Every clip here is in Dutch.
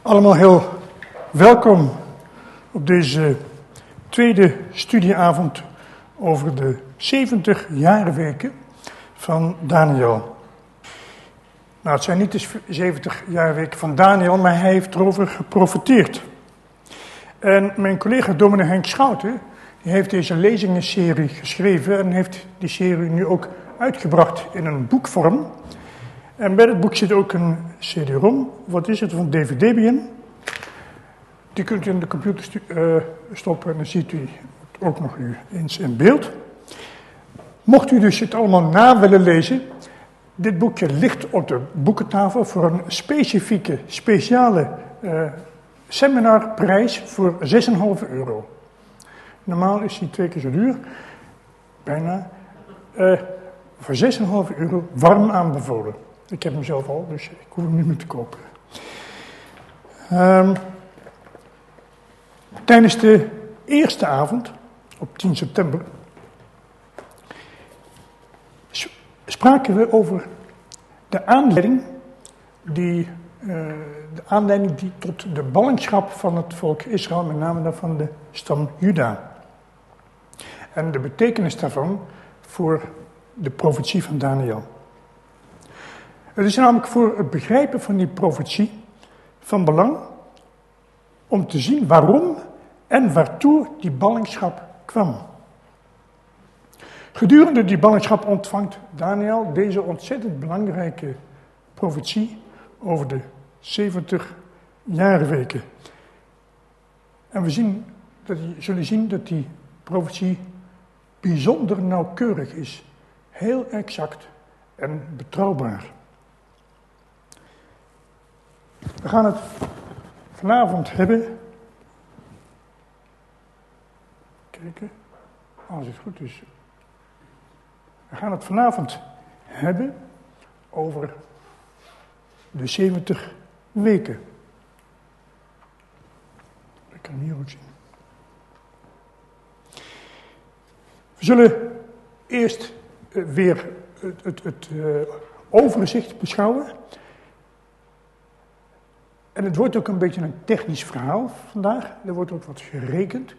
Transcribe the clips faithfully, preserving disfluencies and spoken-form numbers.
Allemaal heel welkom op deze tweede studieavond over de zeventig jaarweken van Daniel. Nou, het zijn niet de zeventig jaarweken van Daniel, maar hij heeft erover geprofeteerd. En mijn collega dominee Henk Schouten, die heeft deze lezingenserie geschreven en heeft die serie nu ook uitgebracht in een boekvorm. En bij het boek zit ook een cd-rom. Wat is het? Van D V D-bien. Die kunt u in de computer stu- uh, stoppen en dan ziet u het ook nog u eens in beeld. Mocht u dus het allemaal na willen lezen, dit boekje ligt op de boekentafel voor een specifieke, speciale uh, seminarprijs voor zes komma vijf euro. Normaal is die twee keer zo duur, bijna, uh, voor zes komma vijf euro warm aanbevolen. Ik heb hem zelf al, dus ik hoef hem niet meer te kopen. Um, tijdens de eerste avond, op tien september, spraken we over de aanleiding die, uh, de aanleiding die tot de ballingschap van het volk Israël, met name dan van de stam Juda. En de betekenis daarvan voor de profetie van Daniel. Het is namelijk voor het begrijpen van die profetie van belang om te zien waarom en waartoe die ballingschap kwam. Gedurende die ballingschap ontvangt Daniel deze ontzettend belangrijke profetie over de zeventig jaarweken. En we zien, dat, zullen zien dat die profetie bijzonder nauwkeurig is, heel exact en betrouwbaar. We gaan het vanavond hebben. Kijken, als het goed is. We gaan het vanavond hebben over de zeventig weken. Ik kan hem hier ook zien. We zullen eerst uh, weer het, het, het uh, overzicht beschouwen. En het wordt ook een beetje een technisch verhaal vandaag. Er wordt ook wat gerekend.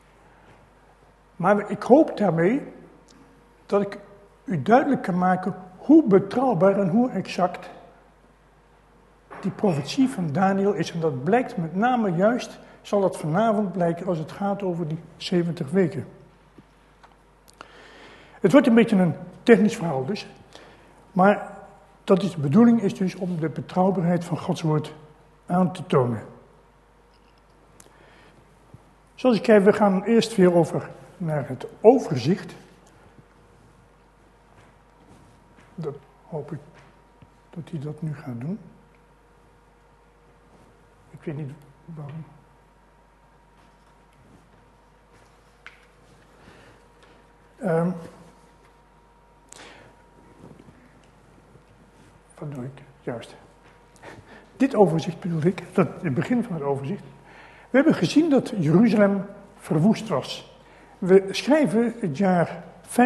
Maar ik hoop daarmee dat ik u duidelijk kan maken hoe betrouwbaar en hoe exact die profetie van Daniel is. En dat blijkt met name juist, zal dat vanavond blijken als het gaat over die zeventig weken. Het wordt een beetje een technisch verhaal dus. Maar dat is de bedoeling is dus om de betrouwbaarheid van Gods woord aan te tonen. Zoals ik zei, we gaan eerst weer over naar het overzicht. Dat hoop ik dat hij dat nu gaat doen. Ik weet niet waarom. Um, wat doe ik? Juist. Dit overzicht bedoel ik, dat het begin van het overzicht. We hebben gezien dat Jeruzalem verwoest was. We schrijven het jaar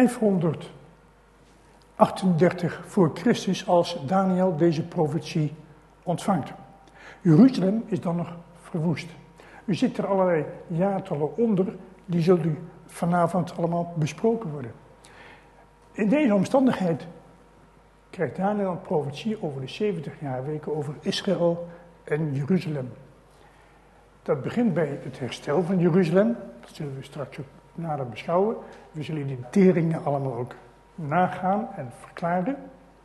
vijfhonderdachtendertig voor Christus als Daniel deze profetie ontvangt. Jeruzalem is dan nog verwoest. U ziet er allerlei jaartallen onder, die zullen u vanavond allemaal besproken worden. In deze omstandigheid krijgt Daniel een profetie over de zeventig jaarweken over Israël en Jeruzalem. Dat begint bij het herstel van Jeruzalem, dat zullen we straks ook nader beschouwen. We zullen die teringen allemaal ook nagaan en verklaren.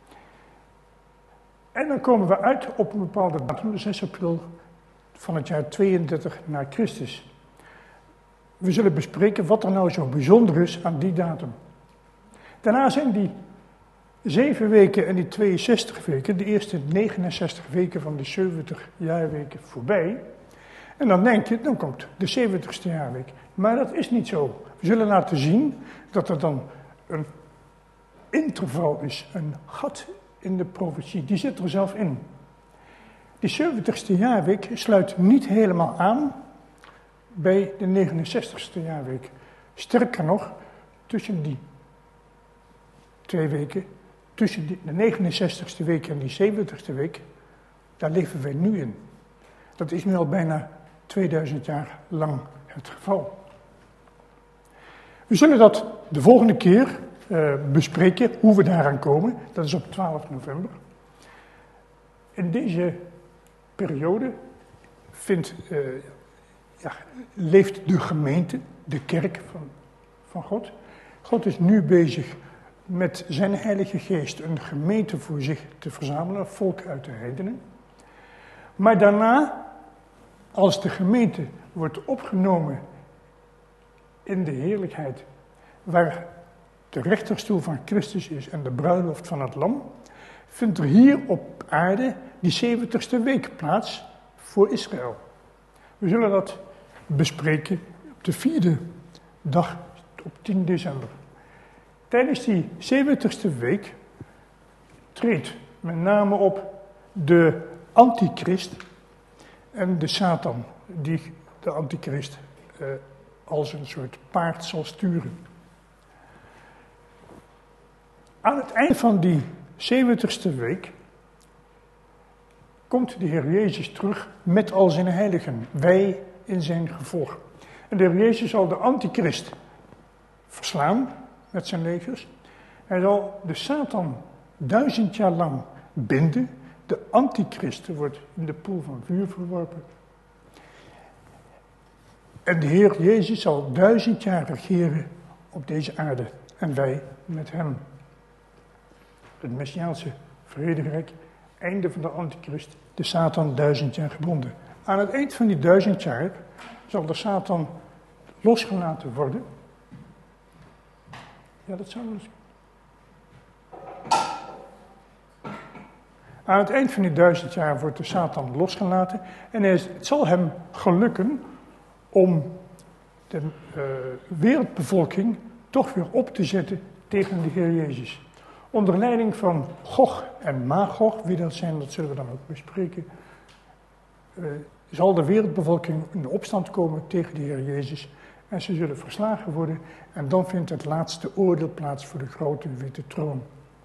En dan komen we uit op een bepaalde datum, zes april van het jaar tweeëndertig na Christus. We zullen bespreken wat er nou zo bijzonder is aan die datum. Daarna zijn die zeven weken en die tweeënzestig weken, de eerste negenenzestig weken van de zeventig jaarweken voorbij. En dan denk je, dan komt de zeventigste jaarweek. Maar dat is niet zo. We zullen laten zien dat er dan een interval is, een gat in de profetie. Die zit er zelf in. Die zeventigste jaarweek sluit niet helemaal aan bij de negenenzestigste jaarweek. Sterker nog, tussen die twee weken, tussen de negenenzestigste week en die zeventigste week, daar leven wij nu in. Dat is nu al bijna tweeduizend jaar lang het geval. We zullen dat de volgende keer uh, bespreken, hoe we daaraan komen. Dat is op twaalf november. In deze periode vindt, uh, ja, leeft de gemeente, de kerk van, van God. God is nu bezig met zijn Heilige Geest een gemeente voor zich te verzamelen, volk uit de heidenen. Maar daarna, als de gemeente wordt opgenomen in de heerlijkheid, waar de rechterstoel van Christus is en de bruiloft van het lam, vindt er hier op aarde die zeventigste week plaats voor Israël. We zullen dat bespreken op de vierde dag, op tien december. Tijdens die zeventigste week treedt met name op de antichrist en de Satan, die de antichrist eh, als een soort paard zal sturen. Aan het eind van die zeventigste week komt de Heer Jezus terug met al zijn heiligen, wij in zijn gevolg. En de Heer Jezus zal de antichrist verslaan met zijn legers. Hij zal de Satan duizend jaar lang binden. De antichrist wordt in de poel van vuur verworpen. En de Heer Jezus zal duizend jaar regeren op deze aarde. En wij met hem. Het Messiaanse vrederijk, einde van de antichrist, de Satan duizend jaar gebonden. Aan het eind van die duizend jaar zal de Satan losgelaten worden. Ja, dat zou wel eens. Aan het eind van die duizend jaar wordt de Satan losgelaten en het zal hem gelukken om de uh, wereldbevolking toch weer op te zetten tegen de Heer Jezus. Onder leiding van Gog en Magog, wie dat zijn, dat zullen we dan ook bespreken, uh, zal de wereldbevolking in de opstand komen tegen de Heer Jezus. En ze zullen verslagen worden en dan vindt het laatste oordeel plaats voor de grote witte troon.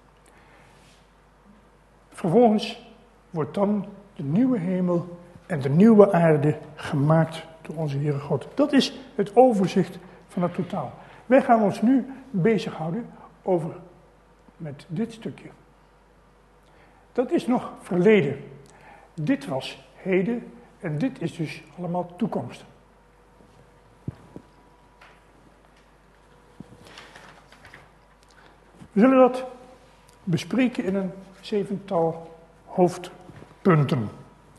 Vervolgens wordt dan de nieuwe hemel en de nieuwe aarde gemaakt door onze Heere God. Dat is het overzicht van het totaal. Wij gaan ons nu bezighouden over met dit stukje. Dat is nog verleden. Dit was heden en dit is dus allemaal toekomst. We zullen dat bespreken in een zevental hoofdpunten.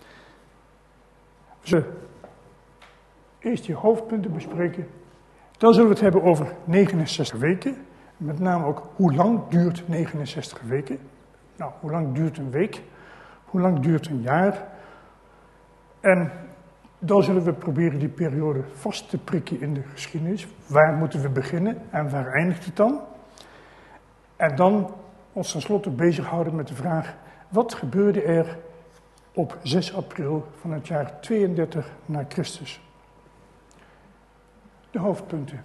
We zullen eerst die hoofdpunten bespreken. Dan zullen we het hebben over negenenzestig weken. Met name ook hoe lang duurt negenenzestig weken. Nou, hoe lang duurt een week? Hoe lang duurt een jaar? En dan zullen we proberen die periode vast te prikken in de geschiedenis. Waar moeten we beginnen en waar eindigt het dan? En dan ons tenslotte bezighouden met de vraag, wat gebeurde er op zes april van het jaar tweeëndertig na Christus? De hoofdpunten.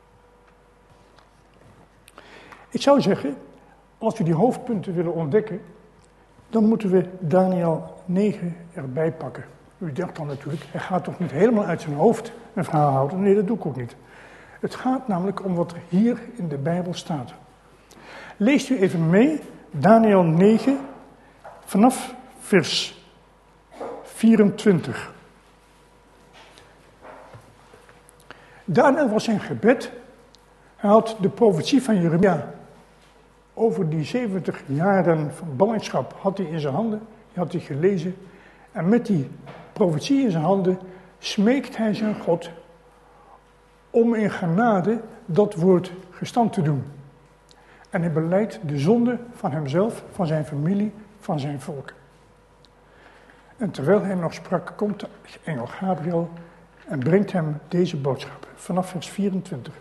Ik zou zeggen, als we die hoofdpunten willen ontdekken, dan moeten we Daniël negen erbij pakken. U denkt dan natuurlijk, hij gaat toch niet helemaal uit zijn hoofd een verhaal houden? Nee, dat doe ik ook niet. Het gaat namelijk om wat er hier in de Bijbel staat. Leest u even mee, Daniël negen, vanaf vers vierentwintig. Daniël was zijn gebed. Hij had de profetie van Jeremia over die zeventig jaren van ballingschap had hij in zijn handen. Die had hij gelezen. En met die profetie in zijn handen smeekt hij zijn God om in genade dat woord gestand te doen. En hij belijdt de zonde van hemzelf, van zijn familie, van zijn volk. En terwijl hij nog sprak, komt de engel Gabriel en brengt hem deze boodschap. Vanaf vers vierentwintig.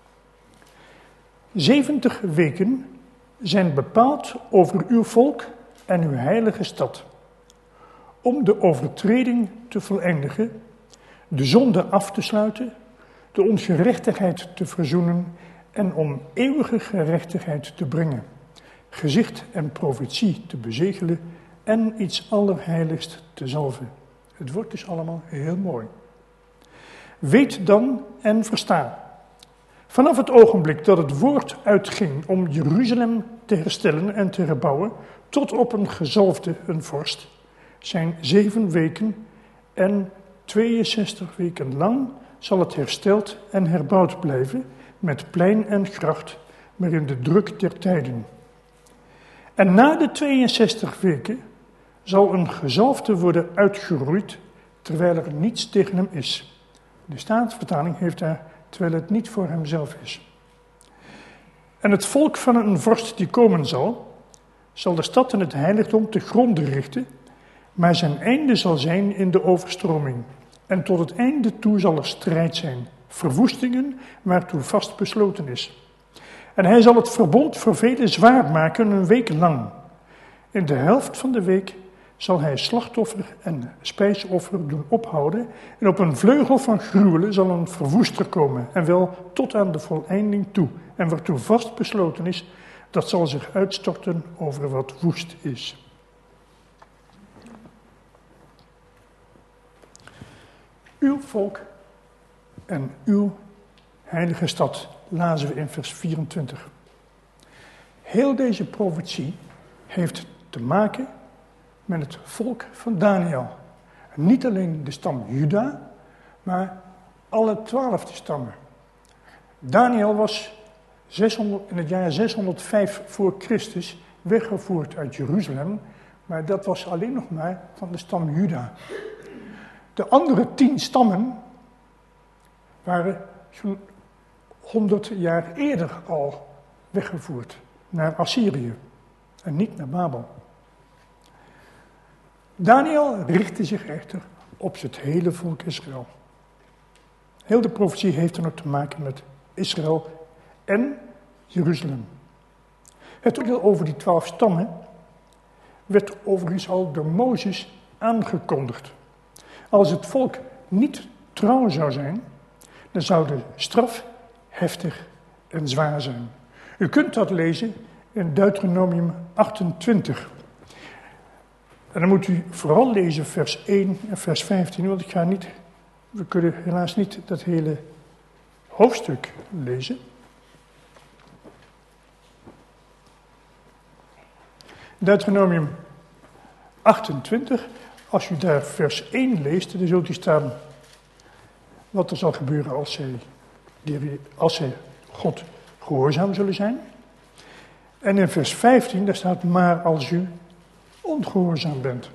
Zeventig weken zijn bepaald over uw volk en uw heilige stad. Om de overtreding te voleindigen, de zonde af te sluiten, de ongerechtigheid te verzoenen en om eeuwige gerechtigheid te brengen, gezicht en profetie te bezegelen en iets allerheiligst te zalven. Het wordt dus allemaal heel mooi. Weet dan en versta. Vanaf het ogenblik dat het woord uitging om Jeruzalem te herstellen en te herbouwen, tot op een gezalfde, een vorst, zijn zeven weken en tweeënzestig weken lang zal het hersteld en herbouwd blijven, met plein en gracht, maar in de druk der tijden. En na de tweeënzestig weken zal een gezalfde worden uitgeroeid, terwijl er niets tegen hem is. De Statenvertaling heeft daar, terwijl het niet voor hemzelf is. En het volk van een vorst die komen zal, zal de stad en het heiligdom te gronde richten, maar zijn einde zal zijn in de overstroming. En tot het einde toe zal er strijd zijn, verwoestingen waartoe vast besloten is. En hij zal het verbond voor velen zwaar maken een week lang. In de helft van de week zal hij slachtoffer en spijsoffer doen ophouden. En op een vleugel van gruwelen zal een verwoester komen. En wel tot aan de voleinding toe. En waartoe vast besloten is, dat zal zich uitstorten over wat woest is. Uw volk en uw heilige stad, lazen we in vers vierentwintig. Heel deze profetie heeft te maken met het volk van Daniel. En niet alleen de stam Juda, maar alle twaalf stammen. Daniel was zeshonderd, in het jaar zeshonderdvijf voor Christus weggevoerd uit Jeruzalem, maar dat was alleen nog maar van de stam Juda. De andere tien stammen waren zo'n honderd jaar eerder al weggevoerd naar Assyrië en niet naar Babel. Daniel richtte zich echter op het hele volk Israël. Heel de profetie heeft dan ook te maken met Israël en Jeruzalem. Het oordeel over die twaalf stammen werd overigens al door Mozes aangekondigd. Als het volk niet trouw zou zijn, dan zou de straf heftig en zwaar zijn. U kunt dat lezen in Deuteronomium achtentwintig. En dan moet u vooral lezen vers één en vers vijftien, want ik ga niet, we kunnen helaas niet dat hele hoofdstuk lezen. Deuteronomium achtentwintig, als u daar vers één leest, dan zult u staan wat er zal gebeuren als zij, als zij God gehoorzaam zullen zijn. En in vers vijftien, daar staat, maar als u ongehoorzaam bent.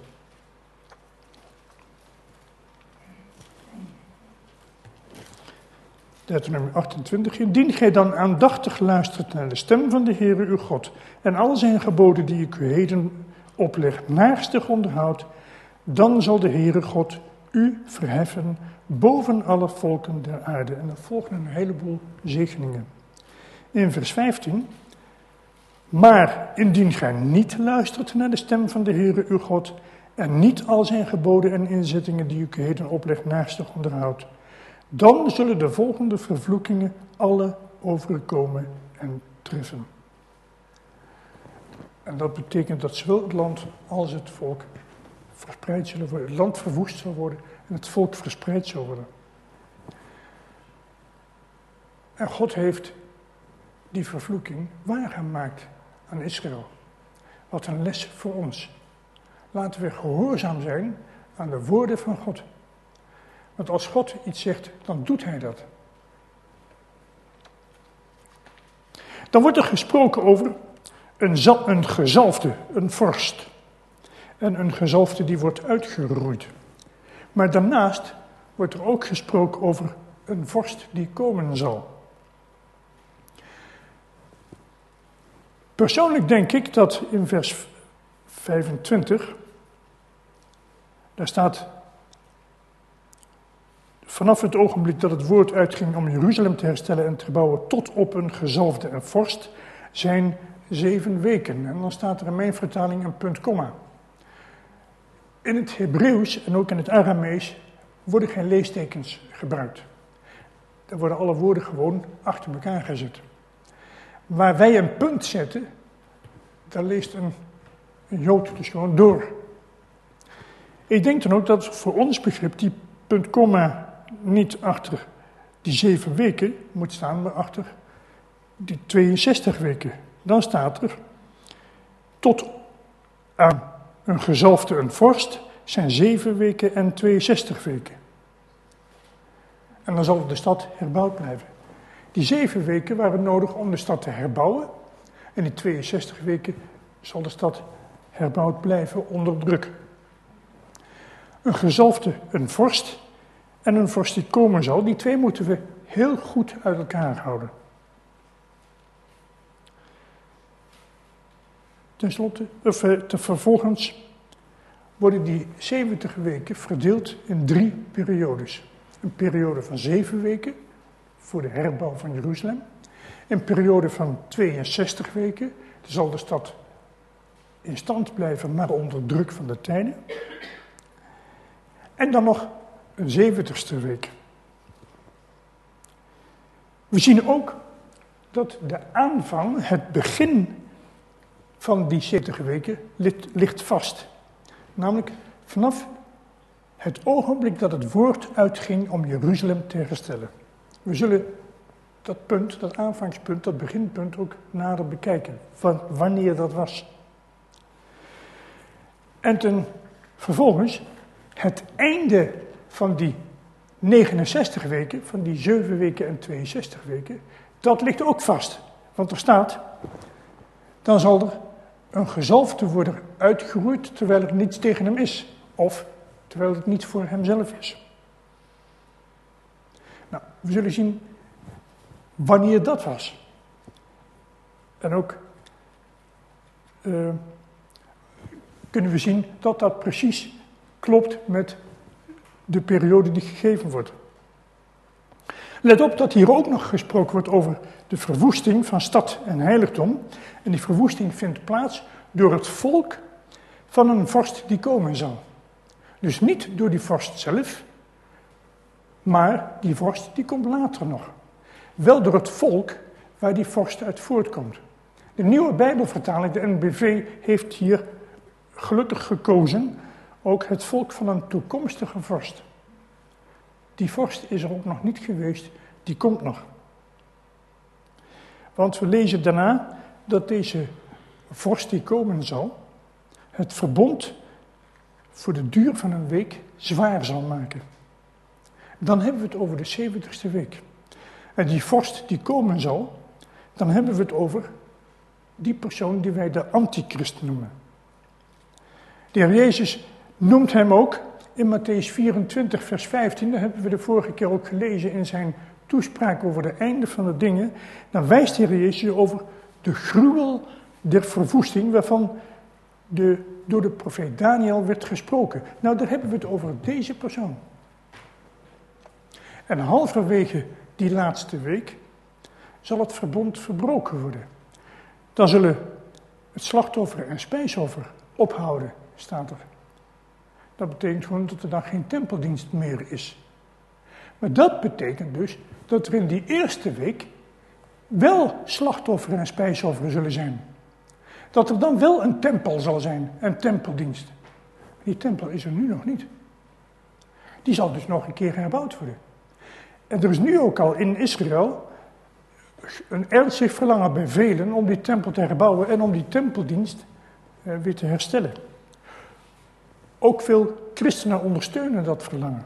Deuteronomium achtentwintig. Indien gij dan aandachtig luistert naar de stem van de Heere uw God en al zijn geboden die ik u heden opleg naarstig onderhoudt, dan zal de Heere God u verheffen boven alle volken der aarde. En er volgen een heleboel zegeningen. In vers vijftien. Maar indien gij niet luistert naar de stem van de Heere uw God en niet al zijn geboden en inzettingen die ik heden opleg naarstig onderhoudt, dan zullen de volgende vervloekingen alle overkomen en treffen. En dat betekent dat zowel het land als het volk verspreid zullen worden. Het land verwoest zal worden en het volk verspreid zal worden. En God heeft die vervloeking waargemaakt aan Israël. Wat een les voor ons. Laten we gehoorzaam zijn aan de woorden van God. Want als God iets zegt, dan doet hij dat. Dan wordt er gesproken over een, zal, een gezalfde, een vorst. En een gezalfde die wordt uitgeroeid. Maar daarnaast wordt er ook gesproken over een vorst die komen zal. Persoonlijk denk ik dat in vers vijfentwintig, daar staat, vanaf het ogenblik dat het woord uitging om Jeruzalem te herstellen en te bouwen tot op een gezalfde en vorst, zijn zeven weken. En dan staat er in mijn vertaling een punt komma. In het Hebreeuws en ook in het Aramees worden geen leestekens gebruikt. Daar worden alle woorden gewoon achter elkaar gezet. Waar wij een punt zetten, daar leest een, een Jood dus gewoon door. Ik denk dan ook dat voor ons begrip die punt komma niet achter die zeven weken moet staan, maar achter die tweeënzestig weken. Dan staat er, tot aan een gezalfde een vorst zijn zeven weken en tweeënzestig weken. En dan zal de stad herbouwd blijven. Die zeven weken waren nodig om de stad te herbouwen. En die tweeënzestig weken zal de stad herbouwd blijven onder druk. Een gezalfde, een vorst en een vorst die komen zal, die twee moeten we heel goed uit elkaar houden. Ten slotte, of te, vervolgens worden die zeventig weken verdeeld in drie periodes. Een periode van zeven weken voor de herbouw van Jeruzalem. Een periode van tweeënzestig weken, dan zal de stad in stand blijven, maar onder druk van de tijden. En dan nog een zeventigste week. We zien ook dat de aanvang, het begin van die zeventig weken, ligt vast. Namelijk vanaf het ogenblik dat het woord uitging om Jeruzalem te herstellen. We zullen dat punt, dat aanvangspunt, dat beginpunt ook nader bekijken, van wanneer dat was. En ten vervolgens, het einde van die negenenzestig weken, van die zeven weken en tweeënzestig weken, dat ligt ook vast. Want er staat, dan zal er een gezalfde worden uitgeroeid terwijl er niets tegen hem is. Of terwijl het niet voor hemzelf is. Nou, we zullen zien wanneer dat was. En ook uh, kunnen we zien dat dat precies klopt met de periode die gegeven wordt. Let op dat hier ook nog gesproken wordt over de verwoesting van stad en heiligdom. En die verwoesting vindt plaats door het volk van een vorst die komen zal. Dus niet door die vorst zelf, maar die vorst die komt later nog. Wel door het volk waar die vorst uit voortkomt. De nieuwe Bijbelvertaling, de N B V, heeft hier gelukkig gekozen ook het volk van een toekomstige vorst. Die vorst is er ook nog niet geweest, die komt nog. Want we lezen daarna dat deze vorst die komen zal, het verbond voor de duur van een week zwaar zal maken. Dan hebben we het over de zeventigste week. En die vorst die komen zal, dan hebben we het over die persoon die wij de antichrist noemen. De Heer Jezus noemt hem ook in Matthäus vierentwintig vers vijftien, dat hebben we de vorige keer ook gelezen in zijn toespraak over de einde van de dingen. Dan wijst de Heer Jezus over de gruwel der verwoesting waarvan de, door de profeet Daniel werd gesproken. Nou, daar hebben we het over deze persoon. En halverwege die laatste week zal het verbond verbroken worden. Dan zullen het slachtoffer en spijsoffer ophouden, staat er. Dat betekent gewoon dat er dan geen tempeldienst meer is. Maar dat betekent dus dat er in die eerste week wel slachtoffer en spijsoffer zullen zijn. Dat er dan wel een tempel zal zijn, een tempeldienst. Die tempel is er nu nog niet. Die zal dus nog een keer herbouwd worden. En er is nu ook al in Israël een ernstig verlangen bij velen om die tempel te herbouwen en om die tempeldienst eh, weer te herstellen. Ook veel christenen ondersteunen dat verlangen.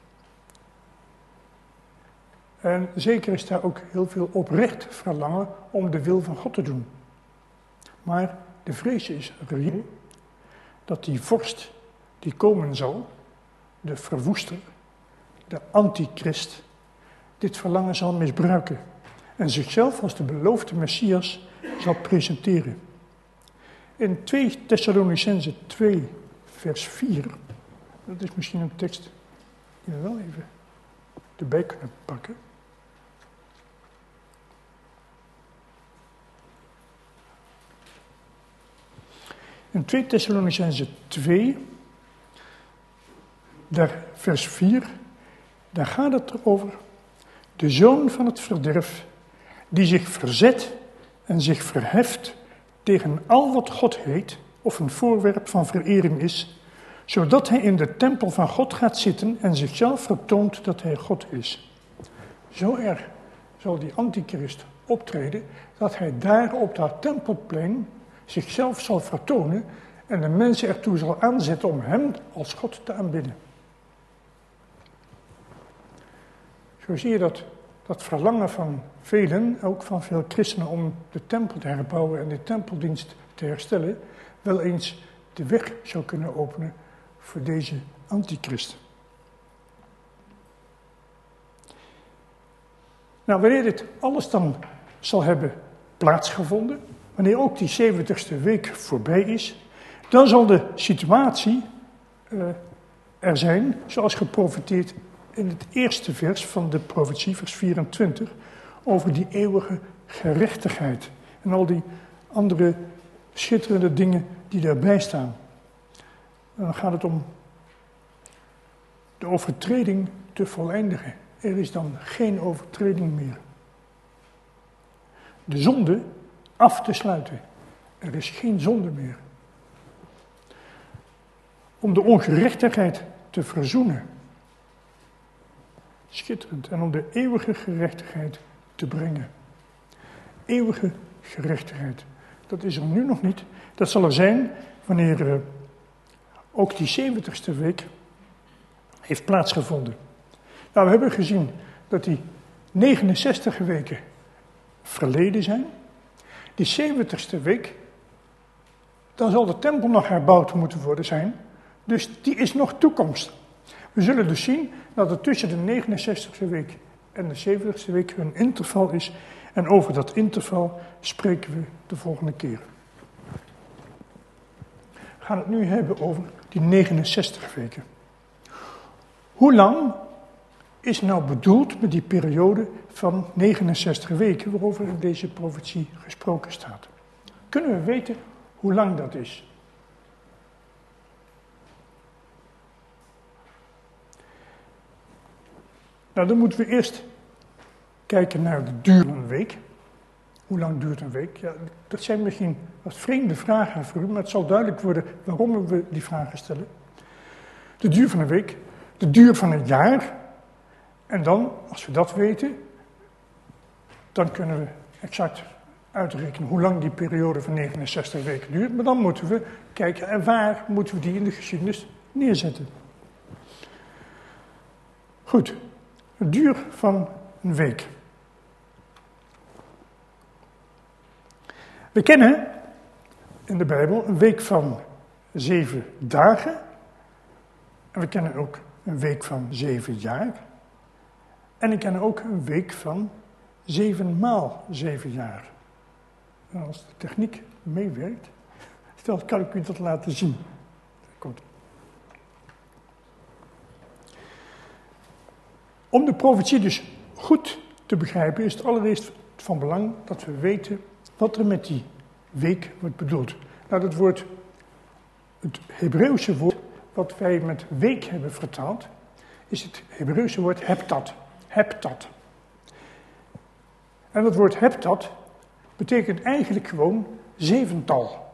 En zeker is daar ook heel veel oprecht verlangen om de wil van God te doen. Maar de vrees is reëel dat die vorst die komen zal, de verwoester, de antichrist, dit verlangen zal misbruiken en zichzelf als de beloofde Messias zal presenteren. In twee Thessalonicenzen twee vers vier, dat is misschien een tekst die we wel even erbij kunnen pakken. In twee Thessalonicenzen twee, daar vers vier, daar gaat het erover. De zoon van het verderf, die zich verzet en zich verheft tegen al wat God heet, of een voorwerp van verering is, zodat hij in de tempel van God gaat zitten en zichzelf vertoont dat hij God is. Zo erg zal die antichrist optreden, dat hij daar op dat tempelplein zichzelf zal vertonen en de mensen ertoe zal aanzetten om hem als God te aanbidden. Zo zie je dat, dat verlangen van velen, ook van veel christenen, om de tempel te herbouwen en de tempeldienst te herstellen, wel eens de weg zou kunnen openen voor deze antichrist. Nou, wanneer dit alles dan zal hebben plaatsgevonden, wanneer ook die zeventigste week voorbij is, dan zal de situatie uh, er zijn, zoals geprofeteerd in het eerste vers van de profetie, vers vierentwintig, over die eeuwige gerechtigheid en al die andere schitterende dingen die daarbij staan. En dan gaat het om de overtreding te voleindigen. Er is dan geen overtreding meer. De zonde af te sluiten. Er is geen zonde meer. Om de ongerechtigheid te verzoenen. Schitterend. En om de eeuwige gerechtigheid te brengen. Eeuwige gerechtigheid. Dat is er nu nog niet. Dat zal er zijn wanneer uh, ook die zeventigste week heeft plaatsgevonden. Nou, we hebben gezien dat die negenenzestig weken verleden zijn. Die zeventigste week, dan zal de tempel nog herbouwd moeten worden zijn. Dus die is nog toekomst. We zullen dus zien dat er tussen de negenenzestigste week en de zeventigste week een interval is. En over dat interval spreken we de volgende keer. We gaan het nu hebben over die negenenzestig weken. Hoe lang is nou bedoeld met die periode van negenenzestig weken waarover in deze profetie gesproken staat? Kunnen we weten hoe lang dat is? Nou, dan moeten we eerst kijken naar de duur van een week. Hoe lang duurt een week? Ja, dat zijn misschien wat vreemde vragen voor u, maar het zal duidelijk worden waarom we die vragen stellen. De duur van een week, de duur van een jaar. En dan, als we dat weten, dan kunnen we exact uitrekenen hoe lang die periode van negenenzestig weken duurt. Maar dan moeten we kijken, en waar moeten we die in de geschiedenis neerzetten? Goed, de duur van een week. We kennen in de Bijbel een week van zeven dagen. En we kennen ook een week van zeven jaar. En we kennen ook een week van zeven maal zeven jaar. En als de techniek meewerkt, dan kan ik u dat laten zien. Komt. Om de profetie dus goed te begrijpen, is het allereerst van belang dat we weten wat er met die week wordt bedoeld. Nou, dat woord, het Hebreeuwse woord wat wij met week hebben vertaald, is het Hebreeuwse woord heptat. Heptat. En dat woord heptat betekent eigenlijk gewoon zevental.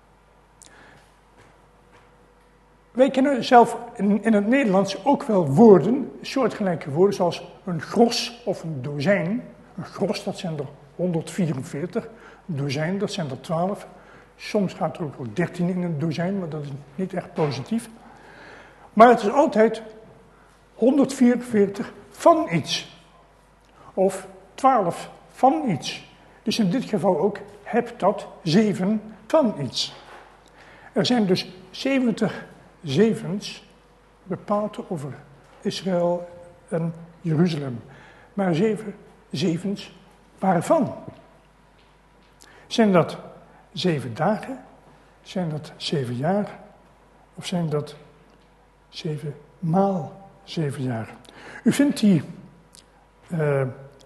Wij kennen zelf in, in het Nederlands ook wel woorden, soortgelijke woorden, zoals een gros of een dozijn. Een gros, dat zijn er honderdvierenveertig. Een dozijn, dat zijn er twaalf. Soms gaat er ook wel dertien in een dozijn, maar dat is niet echt positief. Maar het is altijd honderdvierenveertig van iets. Of twaalf van iets. Dus in dit geval ook heptat, zeven van iets. Er zijn dus zeventig zevens bepaald over Israël en Jeruzalem. Maar zeven zevens waarvan? Zijn dat zeven dagen? Zijn dat zeven jaar? Of zijn dat zeven maal zeven jaar? U vindt die, uh,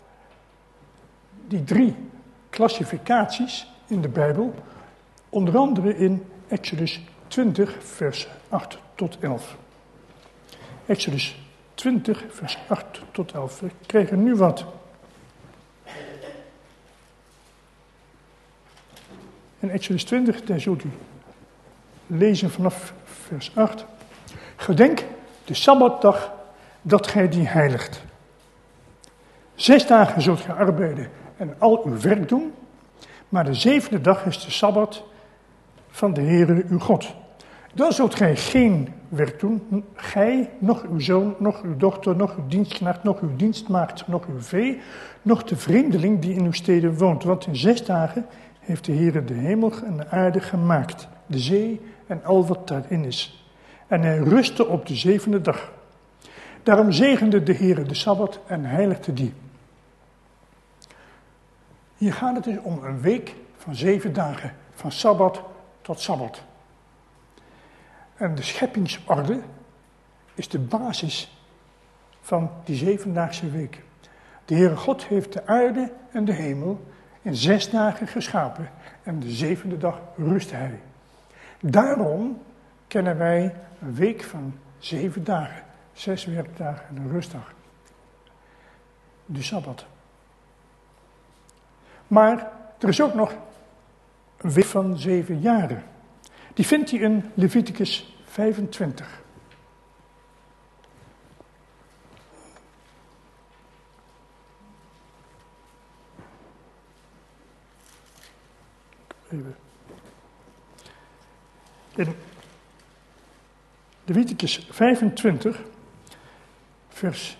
die drie klassificaties in de Bijbel, onder andere in Exodus twintig, vers acht tot elf. Exodus twintig, vers acht tot elf. We krijgen nu wat. In Exodus twintig, daar zult u lezen vanaf vers acht. Gedenk de Sabbatdag dat gij die heiligt. Zes dagen zult gij arbeiden en al uw werk doen, maar de zevende dag is de Sabbat van de Heere uw God. Dan zult gij geen werk doen, gij, nog uw zoon, nog uw dochter, nog uw dienstknecht, nog uw dienstmaagd, nog uw vee, nog de vreemdeling die in uw steden woont. Want in zes dagen heeft de Heere de hemel en de aarde gemaakt, de zee en al wat daarin is. En hij rustte op de zevende dag. Daarom zegende de Heere de Sabbat en heiligde die. Hier gaat het dus om een week van zeven dagen, van Sabbat tot Sabbat. En de scheppingsorde is de basis van die zevendaagse week. De Heere God heeft de aarde en de hemel in zes dagen geschapen en de zevende dag rustte hij. Daarom kennen wij een week van zeven dagen, zes werkdagen en een rustdag. De Sabbat. Maar er is ook nog een week van zeven jaren. Die vindt u in Leviticus vijfentwintig. Even. In Leviticus vijfentwintig, vers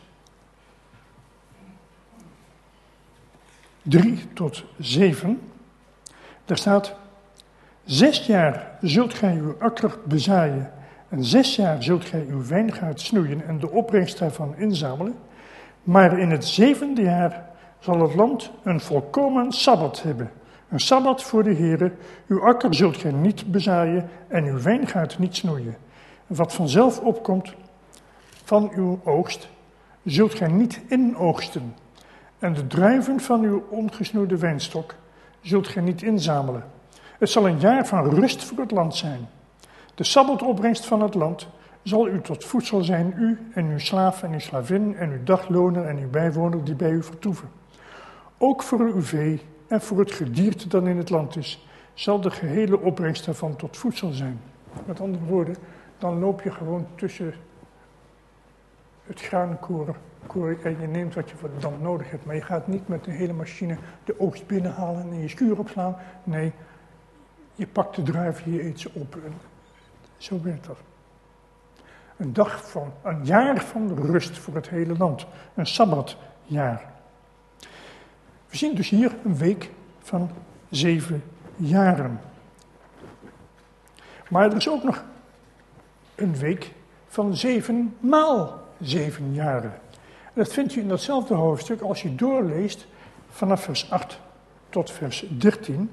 drie tot zeven, daar staat: Zes jaar zult gij uw akker bezaaien en zes jaar zult gij uw wijngaard snoeien en de opbrengst daarvan inzamelen. Maar in het zevende jaar zal het land een volkomen Sabbat hebben. Een Sabbat voor de Heere. Uw akker zult gij niet bezaaien en uw wijngaard niet snoeien. Wat vanzelf opkomt van uw oogst, zult gij niet inoogsten. En de druiven van uw ongesnoeide wijnstok zult gij niet inzamelen. Het zal een jaar van rust voor het land zijn. De sabbatopbrengst van het land zal u tot voedsel zijn, u en uw slaaf en uw slavin en uw dagloner en uw bijwoner die bij u vertoeven. Ook voor uw vee en voor het gedierte dat in het land is, zal de gehele opbrengst daarvan tot voedsel zijn. Met andere woorden, dan loop je gewoon tussen het graankoren en je neemt wat je dan nodig hebt. Maar je gaat niet met de hele machine de oogst binnenhalen en in je schuur opslaan. Nee, je pakt de druiven, je eet ze op. En zo werkt dat. Een dag van, een jaar van rust voor het hele land. Een sabbatjaar. We zien dus hier een week van zeven jaren. Maar er is ook nog een week van zeven maal zeven jaren. En dat vind je in datzelfde hoofdstuk als je doorleest vanaf vers acht tot vers dertien.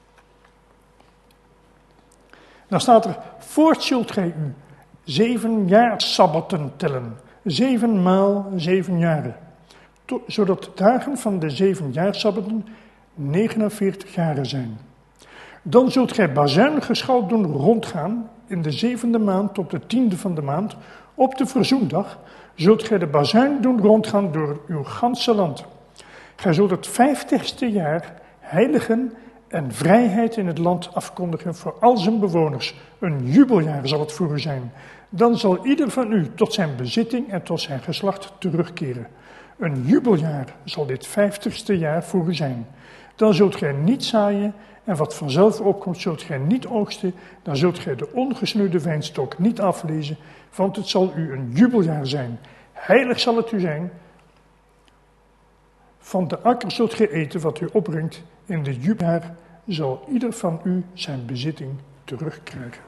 Dan staat er: Voort zult gij u zeven jaar sabbatten tellen, zeven maal zeven jaren, to, zodat de dagen van de zeven jaar sabbatten negenenveertig jaren zijn. Dan zult gij bazuingeschal doen rondgaan in de zevende maand op de tiende van de maand. Op de verzoendag zult gij de bazuin doen rondgaan door uw ganse land. Gij zult het vijftigste jaar heiligen en vrijheid in het land afkondigen voor al zijn bewoners. Een jubeljaar zal het voor u zijn. Dan zal ieder van u tot zijn bezitting en tot zijn geslacht terugkeren. Een jubeljaar zal dit vijftigste jaar voor u zijn. Dan zult gij niet zaaien en wat vanzelf opkomt zult gij niet oogsten. Dan zult gij de ongesnoeide wijnstok niet aflezen, want het zal u een jubeljaar zijn. Heilig zal het u zijn. Van de akker zult gij eten wat u opbrengt. In de jubeljaar zal ieder van u zijn bezitting terugkrijgen.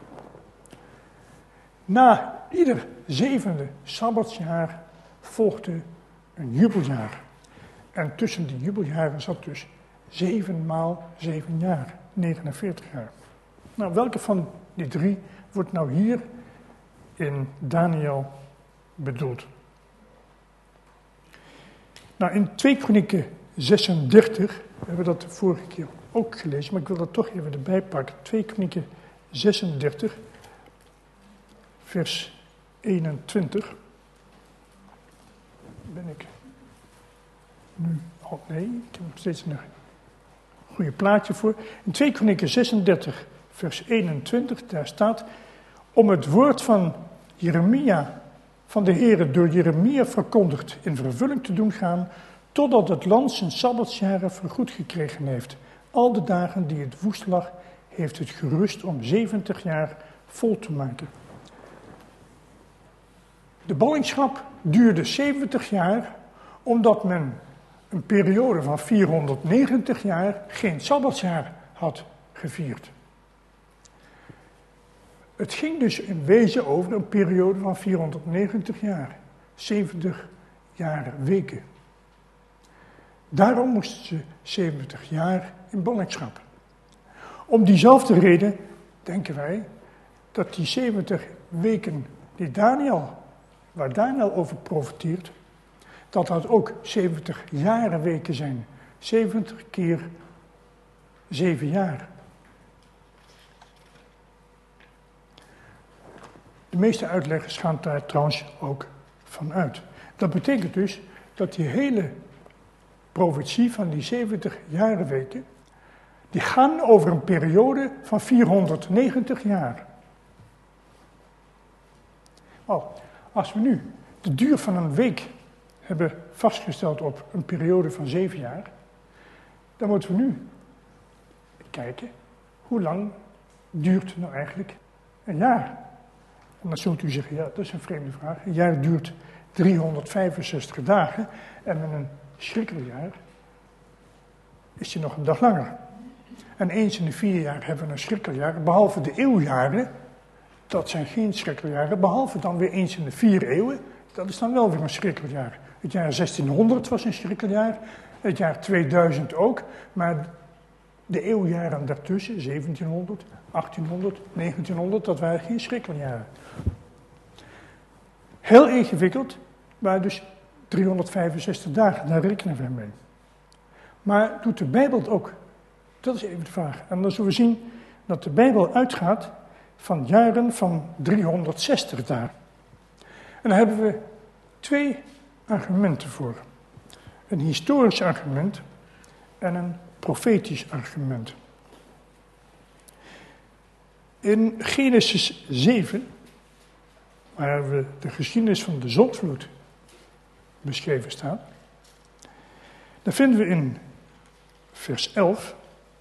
Na ieder zevende sabbatsjaar volgde een jubeljaar. En tussen die jubeljaren zat dus zeven maal zeven jaar, negenenveertig jaar. Nou, welke van die drie wordt nou hier in Daniel bedoeld? Nou, in twee Kronieken zesendertig, we hebben dat de vorige keer ook gelezen, maar ik wil dat toch even erbij pakken. twee Kronieken zesendertig, vers eenentwintig. Ben ik nu al? Nee, ik heb nog steeds een goede plaatje voor. In twee Kronieken zesendertig, vers eenentwintig, daar staat: Om het woord van Jeremia, van de Heere door Jeremia verkondigd in vervulling te doen gaan, totdat het land zijn sabbatsjaren vergoed gekregen heeft. Al de dagen die het woest lag, heeft het gerust om zeventig jaar vol te maken. De ballingschap duurde zeventig jaar, omdat men een periode van vierhonderdnegentig jaar geen sabbatsjaar had gevierd. Het ging dus in wezen over een periode van vierhonderdnegentig jaar, zeventig jaar weken. Daarom moesten ze zeventig jaar in ballingschap. Om diezelfde reden denken wij dat die zeventig weken die Daniel, waar Daniel over profeteert, dat dat ook zeventig jaren weken zijn. zeventig keer zeven jaar. De meeste uitleggers gaan daar trouwens ook van uit. Dat betekent dus dat die hele profetie van die zeventig jarenweken, die gaan over een periode van vierhonderdnegentig jaar. Wel, als we nu de duur van een week hebben vastgesteld op een periode van zeven jaar, dan moeten we nu kijken, hoe lang duurt nou eigenlijk een jaar? En dan zult u zeggen, ja, dat is een vreemde vraag. Een jaar duurt driehonderdvijfenzestig dagen en met een schrikkeljaar is die nog een dag langer. En eens in de vier jaar hebben we een schrikkeljaar, behalve de eeuwjaren, dat zijn geen schrikkeljaren, behalve dan weer eens in de vier eeuwen, dat is dan wel weer een schrikkeljaar. Het jaar zestienhonderd was een schrikkeljaar, het jaar tweeduizend ook, maar de eeuwjaren daartussen, zeventienhonderd, achttienhonderd, negentienhonderd, dat waren geen schrikkeljaren. Heel ingewikkeld, maar dus driehonderdvijfenzestig dagen, daar rekenen we mee. Maar doet de Bijbel het ook? Dat is even de vraag. En dan zullen we zien dat de Bijbel uitgaat van jaren van driehonderdzestig dagen. En daar hebben we twee argumenten voor. Een historisch argument en een profetisch argument. In Genesis zeven, waar we de geschiedenis van de zondvloed beschreven staan, daar vinden we in vers elf...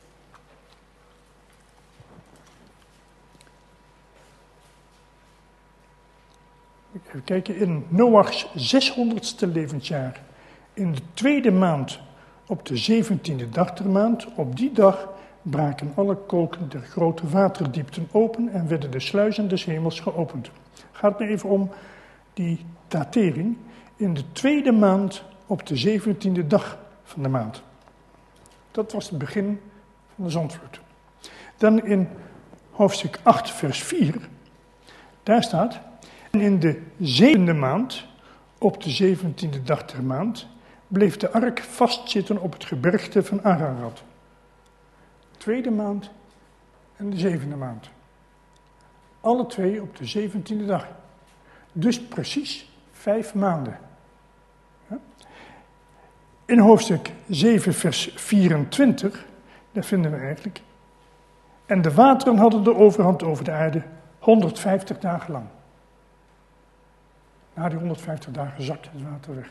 Even kijken, in Noachs zeshonderdste levensjaar, in de tweede maand, op de zeventiende dag der maand, op die dag braken alle kolken der grote waterdiepten open en werden de sluizen des hemels geopend. Het gaat me even om die datering, in de tweede maand, op de zeventiende dag van de maand. Dat was het begin van de zondvloed. Dan in hoofdstuk acht, vers vier, daar staat: en in de zevende maand, op de zeventiende dag der maand, bleef de ark vastzitten op het gebergte van Ararat. Tweede maand en de zevende maand. Alle twee op de zeventiende dag. Dus precies vijf maanden. In hoofdstuk zeven, vers vierentwintig, daar vinden we eigenlijk: en de wateren hadden de overhand over de aarde honderdvijftig dagen lang. Na die honderdvijftig dagen zakte het water weg.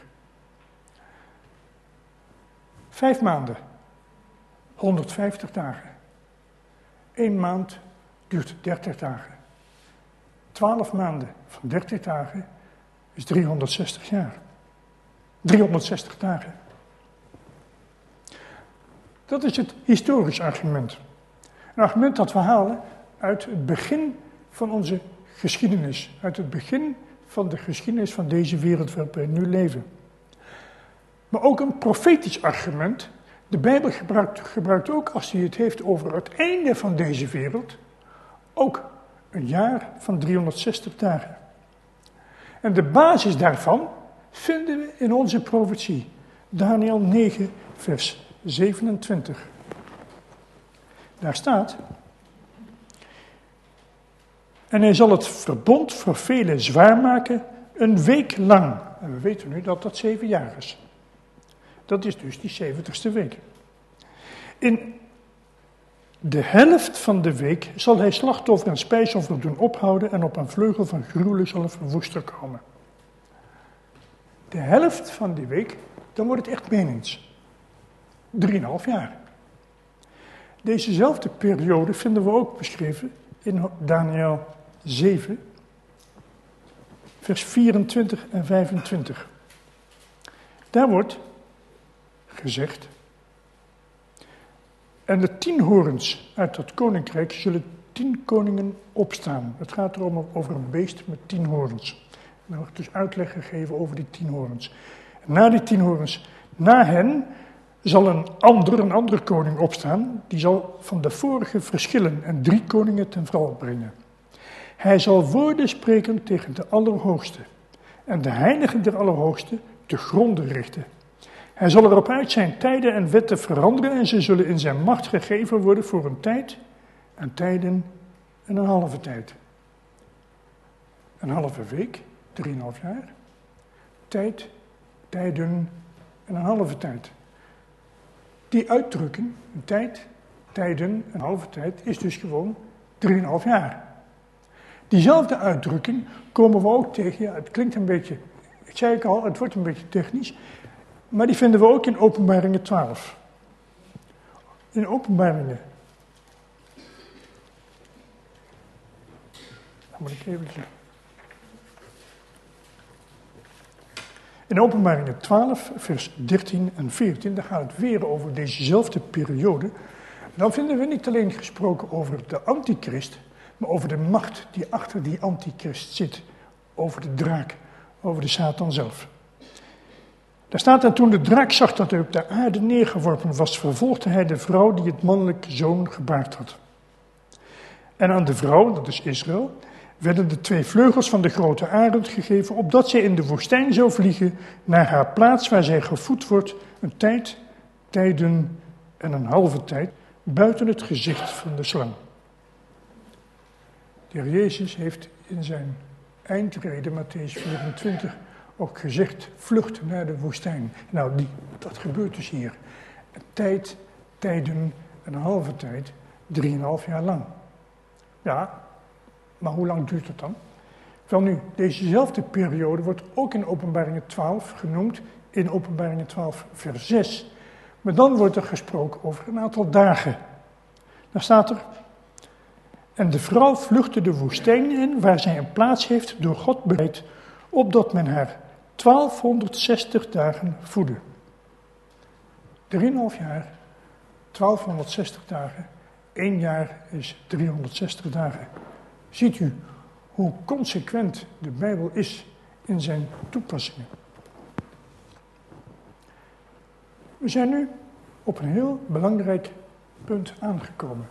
Vijf maanden, honderdvijftig dagen. Eén maand duurt dertig dagen. Twaalf maanden van dertig dagen is driehonderdzestig jaar. driehonderdzestig dagen. Dat is het historisch argument. Een argument dat we halen uit het begin van onze geschiedenis. Uit het begin van de geschiedenis van deze wereld waar we nu leven. Maar ook een profetisch argument. De Bijbel gebruikt, gebruikt ook, als hij het heeft over het einde van deze wereld, ook een jaar van driehonderdzestig dagen. En de basis daarvan vinden we in onze profetie. Daniel negen, vers zevenentwintig. Daar staat: en hij zal het verbond voor velen zwaar maken, een week lang. En we weten nu dat dat zeven jaar is. Dat is dus die zeventigste week. In De helft van de week zal hij slachtoffer en spijsoffer doen ophouden en op een vleugel van gruwelen zal een verwoester komen. De helft van die week, dan wordt het echt menens. Drieënhalf jaar. Dezezelfde periode vinden we ook beschreven in Daniël zeven, vers vierentwintig en vijfentwintig. Daar wordt gezegd: en de tien horens uit dat koninkrijk zullen tien koningen opstaan. Het gaat erom over een beest met tien horens. Er wordt dus uitleg gegeven over die tien horens. Na die tien horens, na hen, zal een ander, een andere koning opstaan. Die zal van de vorige verschillen en drie koningen ten val brengen. Hij zal woorden spreken tegen de Allerhoogste. En de heiligen der Allerhoogste te gronden richten. Hij zal erop uit zijn tijden en wetten veranderen en ze zullen in zijn macht gegeven worden voor een tijd, en tijden en een halve tijd. Een halve week, drieënhalf jaar. Tijd, tijden en een halve tijd. Die uitdrukking, een tijd, tijden, een halve tijd, is dus gewoon drieënhalf jaar. Diezelfde uitdrukking komen we ook tegen, ja, het klinkt een beetje, ik zei het al, het wordt een beetje technisch, maar die vinden we ook in Openbaringen twaalf. In Openbaringen. Dan moet ik even zeggen. In Openbaringen twaalf, vers dertien en veertien, daar gaat het weer over dezezelfde periode. Dan vinden we niet alleen gesproken over de antichrist, maar over de macht die achter die antichrist zit. Over de draak, over de Satan zelf. Daar staat: en toen de draak zag dat hij op de aarde neergeworpen was, vervolgde hij de vrouw die het mannelijke zoon gebaard had. En aan de vrouw, dat is Israël, werden de twee vleugels van de grote arend gegeven, opdat zij in de woestijn zou vliegen naar haar plaats waar zij gevoed wordt, een tijd, tijden en een halve tijd, buiten het gezicht van de slang. De Heer Jezus heeft in zijn eindrede, Matthäus vierentwintig, ook gezegd: vlucht naar de woestijn. Nou, die, dat gebeurt dus hier. Een tijd, tijden en een halve tijd, drieënhalf jaar lang. Ja, maar hoe lang duurt het dan? Wel nu, dezezelfde periode wordt ook in Openbaringen twaalf genoemd, in Openbaringen twaalf vers zes. Maar dan wordt er gesproken over een aantal dagen. Dan staat er: en de vrouw vluchtte de woestijn in, waar zij een plaats heeft door God bereid, opdat men haar twaalfhonderdzestig dagen voedde. Drieënhalf jaar, twaalfhonderdzestig dagen, één jaar is driehonderdzestig dagen. Ziet u hoe consequent de Bijbel is in zijn toepassingen. We zijn nu op een heel belangrijk punt aangekomen.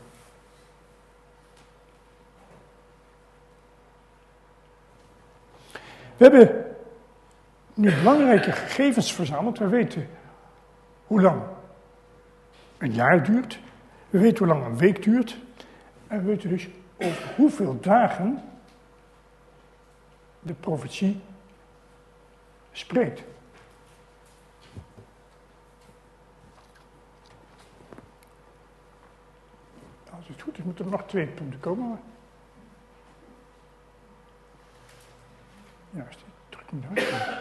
We hebben nu belangrijke gegevens verzameld. We weten hoe lang een jaar duurt. We weten hoe lang een week duurt. En we weten dus over hoeveel dagen de profetie spreekt. Als het goed is, moeten er nog twee punten komen. Maar... juist, druk hem daar.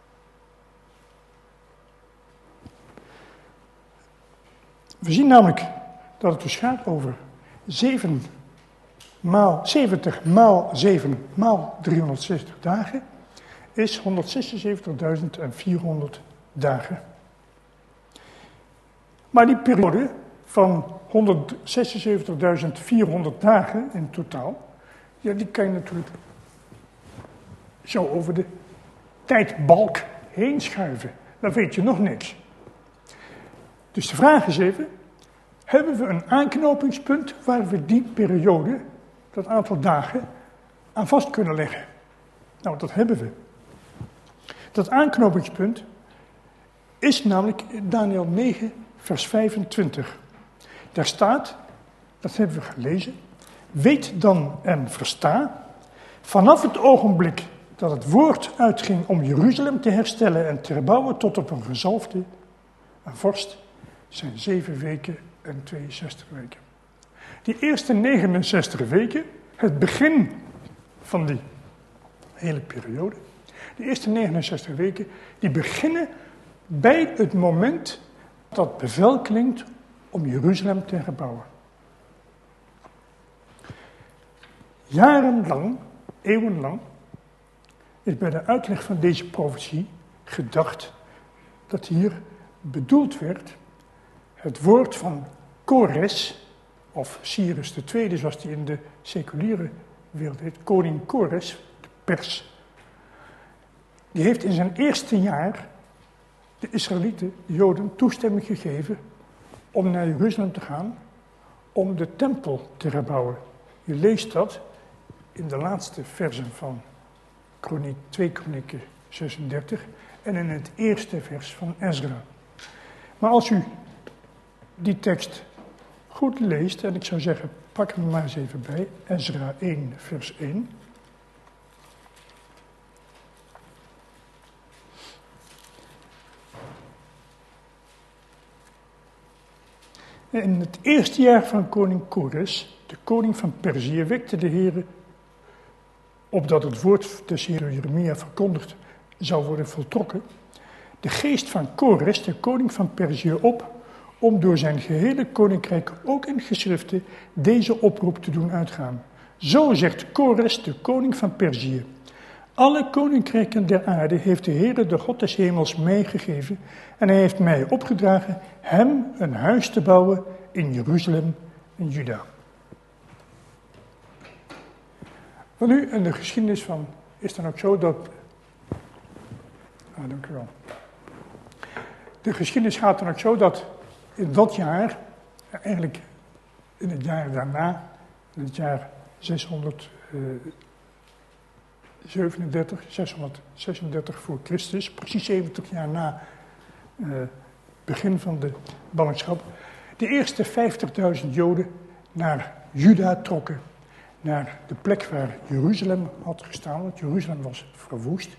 We zien namelijk dat het dus gaat over zeven maal, zeventig maal zeven maal driehonderdzestig dagen is honderdzesenzeventigduizend vierhonderd dagen. Maar die periode van honderdzesenzeventigduizend vierhonderd dagen in totaal, ja, die kan je natuurlijk zo over de tijdbalk heen schuiven. Dan weet je nog niks. Dus de vraag is even, hebben we een aanknopingspunt waar we die periode, dat aantal dagen, aan vast kunnen leggen? Nou, dat hebben we. Dat aanknopingspunt is namelijk Daniël negen, vers vijfentwintig. Daar staat, dat hebben we gelezen, weet dan en versta, vanaf het ogenblik dat het woord uitging om Jeruzalem te herstellen en te herbouwen tot op een gezalfde, een vorst, zijn zeven weken en tweeënzestig weken. Die eerste negenenzestig weken, het begin van die hele periode, die eerste negenenzestig weken, die beginnen bij het moment dat bevel klinkt om Jeruzalem te herbouwen. Jarenlang, eeuwenlang, is bij de uitleg van deze profetie gedacht dat hier bedoeld werd het woord van Kores, of Cyrus de Tweede, zoals die in de seculiere wereld heet, koning Kores, de Pers. Die heeft in zijn eerste jaar de Israëlieten, de Joden, toestemming gegeven om naar Jeruzalem te gaan, om de tempel te herbouwen. Je leest dat in de laatste versen van twee Kronieken zesendertig en in het eerste vers van Ezra. Maar als u die tekst goed leest, en ik zou zeggen, pak hem maar eens even bij, Ezra één, vers één. In het eerste jaar van koning Kores, de koning van Perzië, wekte de Heere, opdat het woord des Heeren Jeremia verkondigd zou worden voltrokken, de geest van Kores, de koning van Perzië, op, om door zijn gehele koninkrijk, ook in geschriften, deze oproep te doen uitgaan. Zo zegt Kores, de koning van Perzië: alle koninkrijken der aarde heeft de Heere, de God des hemels, mij gegeven, en hij heeft mij opgedragen hem een huis te bouwen in Jeruzalem in Juda. Maar nu, in de geschiedenis van, is dan ook zo dat... Ah, dank u wel. De geschiedenis gaat dan ook zo dat in dat jaar, eigenlijk in het jaar daarna, in het jaar zeshonderdzevenendertig, zeshonderdzesendertig voor Christus, precies zeventig jaar na het uh, begin van de ballingschap, de eerste vijftigduizend Joden naar Juda trokken. Naar de plek waar Jeruzalem had gestaan, want Jeruzalem was verwoest.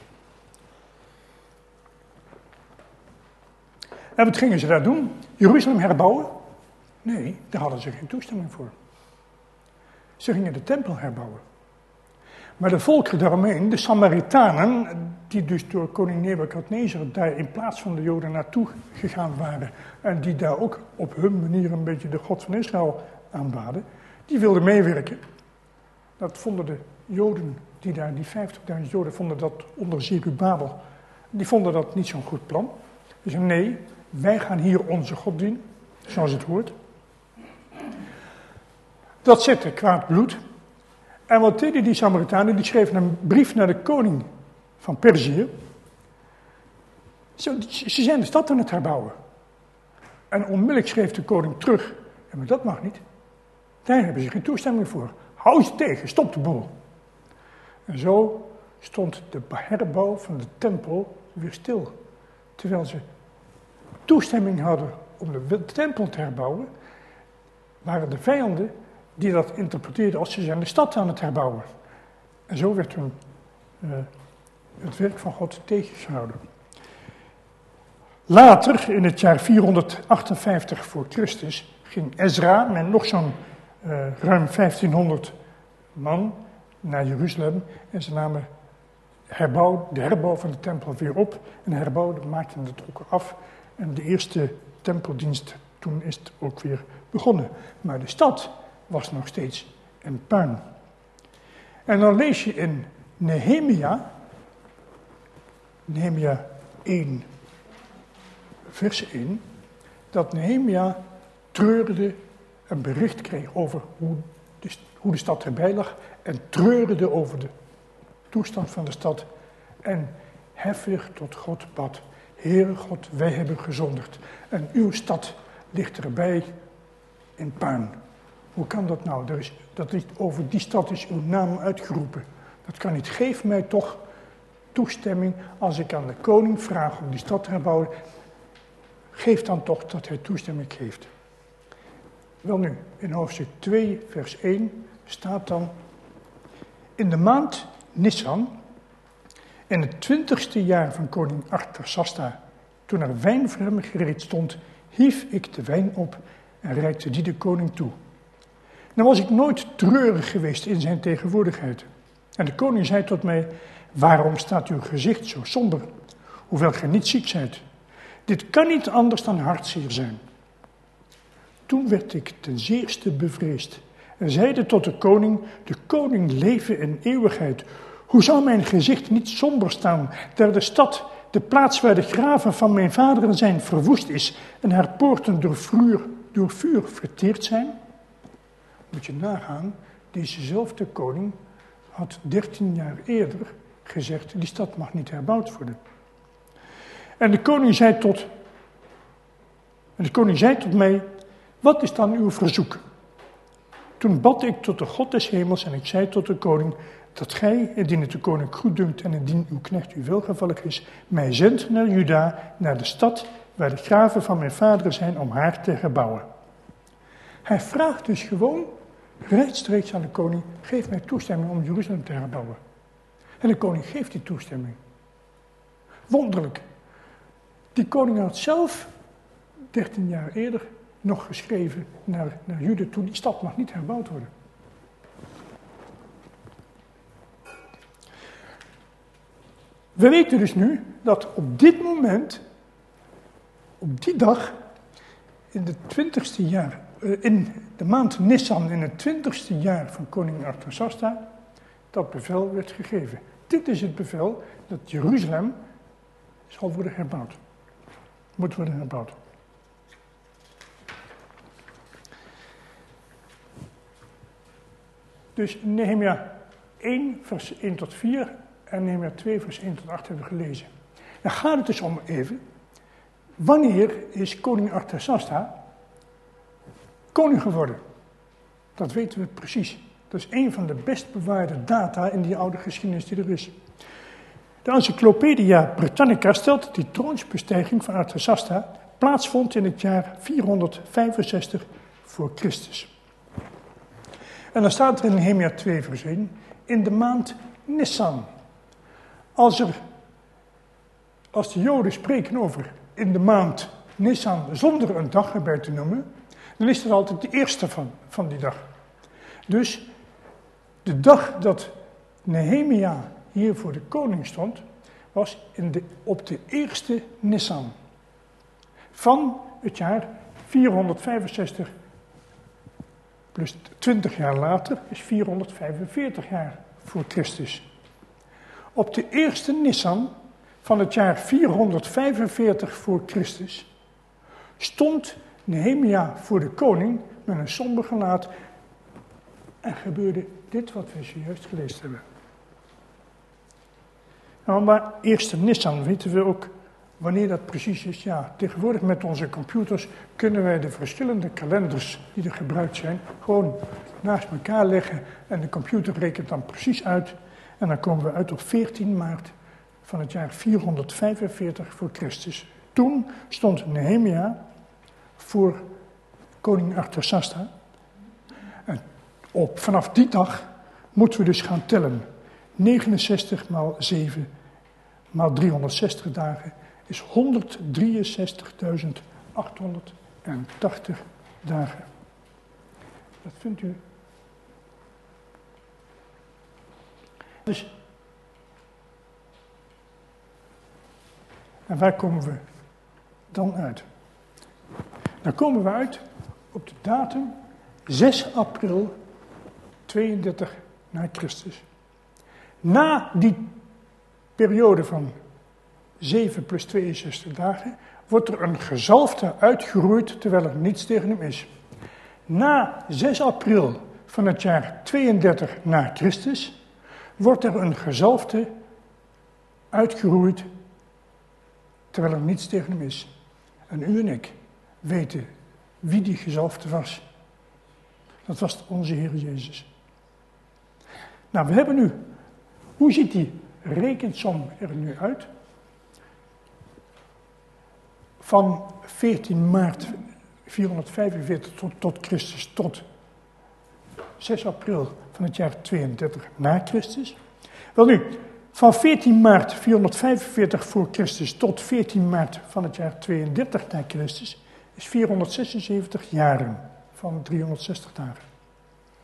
En wat gingen ze daar doen? Jeruzalem herbouwen? Nee, daar hadden ze geen toestemming voor. Ze gingen de tempel herbouwen. Maar de volkeren daaromheen, de Samaritanen, die dus door koning Nebukadnezar daar in plaats van de Joden naartoe gegaan waren, en die daar ook op hun manier een beetje de God van Israël aanbaden, die wilden meewerken. Dat vonden de Joden, die daar, die vijftigduizend Joden, vonden dat onder Zerubabel, die vonden dat niet zo'n goed plan. Ze zeiden, nee, wij gaan hier onze God dienen, zoals het hoort. Dat zette kwaad bloed. En wat deden die Samaritanen? Die schreven een brief naar de koning van Perzië. Ze, ze zijn de stad aan het herbouwen. En onmiddellijk schreef de koning terug. Ja, maar dat mag niet. Daar hebben ze geen toestemming voor. Hou ze tegen, stop de boel. En zo stond de herbouw van de tempel weer stil. Terwijl ze toestemming hadden om de tempel te herbouwen, waren de vijanden die dat interpreteerden als ze zijn de stad aan het herbouwen. En zo werd hun uh, het werk van God tegengehouden. Later, in het jaar vierhonderdachtenvijftig voor Christus, ging Ezra met nog zo'n uh, ruim vijftienhonderd man naar Jeruzalem. En ze namen herbouw, de herbouw van de tempel weer op. En herbouwden, maakten het ook af. En de eerste tempeldienst, toen is het ook weer begonnen. Maar de stad was nog steeds een puin. En dan lees je in Nehemia, Nehemia één, vers één, dat Nehemia treurde, een bericht kreeg over hoe de, hoe de stad erbij lag, en treurde over de toestand van de stad en heffig tot God bad: Heere God, wij hebben gezondigd en uw stad ligt erbij in puin. Hoe kan dat nou? Er is, dat ligt, over die stad is uw naam uitgeroepen. Dat kan niet. Geef mij toch toestemming als ik aan de koning vraag om die stad te herbouwen. Geef dan toch dat hij toestemming geeft. Wel nu, in hoofdstuk twee, vers één staat dan: in de maand Nisan, in het twintigste jaar van koning Artasasta, toen er wijn voor hem gereed stond, hief ik de wijn op en reikte die de koning toe. Dan was ik nooit treurig geweest in zijn tegenwoordigheid. En de koning zei tot mij, waarom staat uw gezicht zo somber, hoewel gij niet ziek zijt? Dit kan niet anders dan hartzeer zijn. Toen werd ik ten zeerste bevreesd en zeide tot de koning, de koning leven in eeuwigheid. Hoe zou mijn gezicht niet somber staan, daar de stad, de plaats waar de graven van mijn vaderen zijn, verwoest is en haar poorten door vuur, door vuur verteerd zijn? Moet je nagaan, dezezelfde koning had dertien jaar eerder gezegd, die stad mag niet herbouwd worden. En de koning zei tot, en de koning zei tot mij, wat is dan uw verzoek? Toen bad ik tot de God des hemels en ik zei tot de koning, dat gij, indien het de koning goed dunkt en indien uw knecht u welgevallig is, mij zendt naar Juda, naar de stad waar de graven van mijn vaderen zijn, om haar te herbouwen. Hij vraagt dus gewoon rechtstreeks aan de koning, geef mij toestemming om Jeruzalem te herbouwen. En de koning geeft die toestemming. Wonderlijk. Die koning had zelf, dertien jaar eerder, nog geschreven naar, naar Juda toe, die stad mag niet herbouwd worden. We weten dus nu dat op dit moment, op die dag, in de twintigste jaar, in de maand Nissan, in het twintigste jaar van koning Artasasta, dat bevel werd gegeven. Dit is het bevel dat Jeruzalem zal worden herbouwd. Moet worden herbouwd. Dus Nehemia één, vers één tot vier en Nehemia twee, vers één tot acht hebben we gelezen. Dan gaat het dus om even, wanneer is koning Artasasta koning geworden? Dat weten we precies. Dat is een van de best bewaarde data in die oude geschiedenis die er is. De Encyclopedia Britannica stelt dat die troonsbestijging van Artasasta plaatsvond in het jaar vierhonderdvijfenzestig voor Christus. En dan staat er in Nehemia twee vers één, in de maand Nissan. Als, er, als de Joden spreken over in de maand Nissan zonder een dag erbij te noemen, dan is dat altijd de eerste van, van die dag. Dus de dag dat Nehemia hier voor de koning stond, was in de, op de eerste Nissan van het jaar vierhonderdvijfenzestig plus twintig jaar later is vierhonderdvijfenveertig jaar voor Christus. Op de eerste Nissan van het jaar vierhonderdvijfenveertig voor Christus stond Nehemia voor de koning met een somber gelaat en gebeurde dit wat we zojuist gelezen hebben. Nou, maar eerste Nissan weten we ook wanneer dat precies is. Ja, tegenwoordig met onze computers kunnen wij de verschillende kalenders die er gebruikt zijn gewoon naast elkaar leggen en de computer rekent dan precies uit. En dan komen we uit op veertien maart van het jaar vierhonderdvijfenveertig voor Christus. Toen stond Nehemia voor koning Artasasta. En op, vanaf die dag moeten we dus gaan tellen. negenenzestig maal zeven maal driehonderdzestig dagen is honderddrieënzestigduizend achthonderdtachtig dagen. Dat vindt u. Dus, en waar komen we dan uit? Dan komen we uit op de datum zes april tweeëndertig na Christus. Na die periode van zeven plus tweeënzestig dagen wordt er een gezalfde uitgeroeid terwijl er niets tegen hem is. Na zes april van het jaar tweeëndertig na Christus wordt er een gezalfde uitgeroeid terwijl er niets tegen hem is. En u en ik weten wie die gezalfde was. Dat was onze Heer Jezus. Nou, we hebben nu, hoe ziet die rekensom er nu uit? Van veertien maart vierhonderdvijfenveertig tot, tot Christus tot zes april van het jaar tweeëndertig na Christus. Wel nu, van veertien maart vierhonderdvijfenveertig voor Christus tot veertien maart van het jaar tweeëndertig na Christus is vierhonderdzesenzeventig jaren van driehonderdzestig dagen.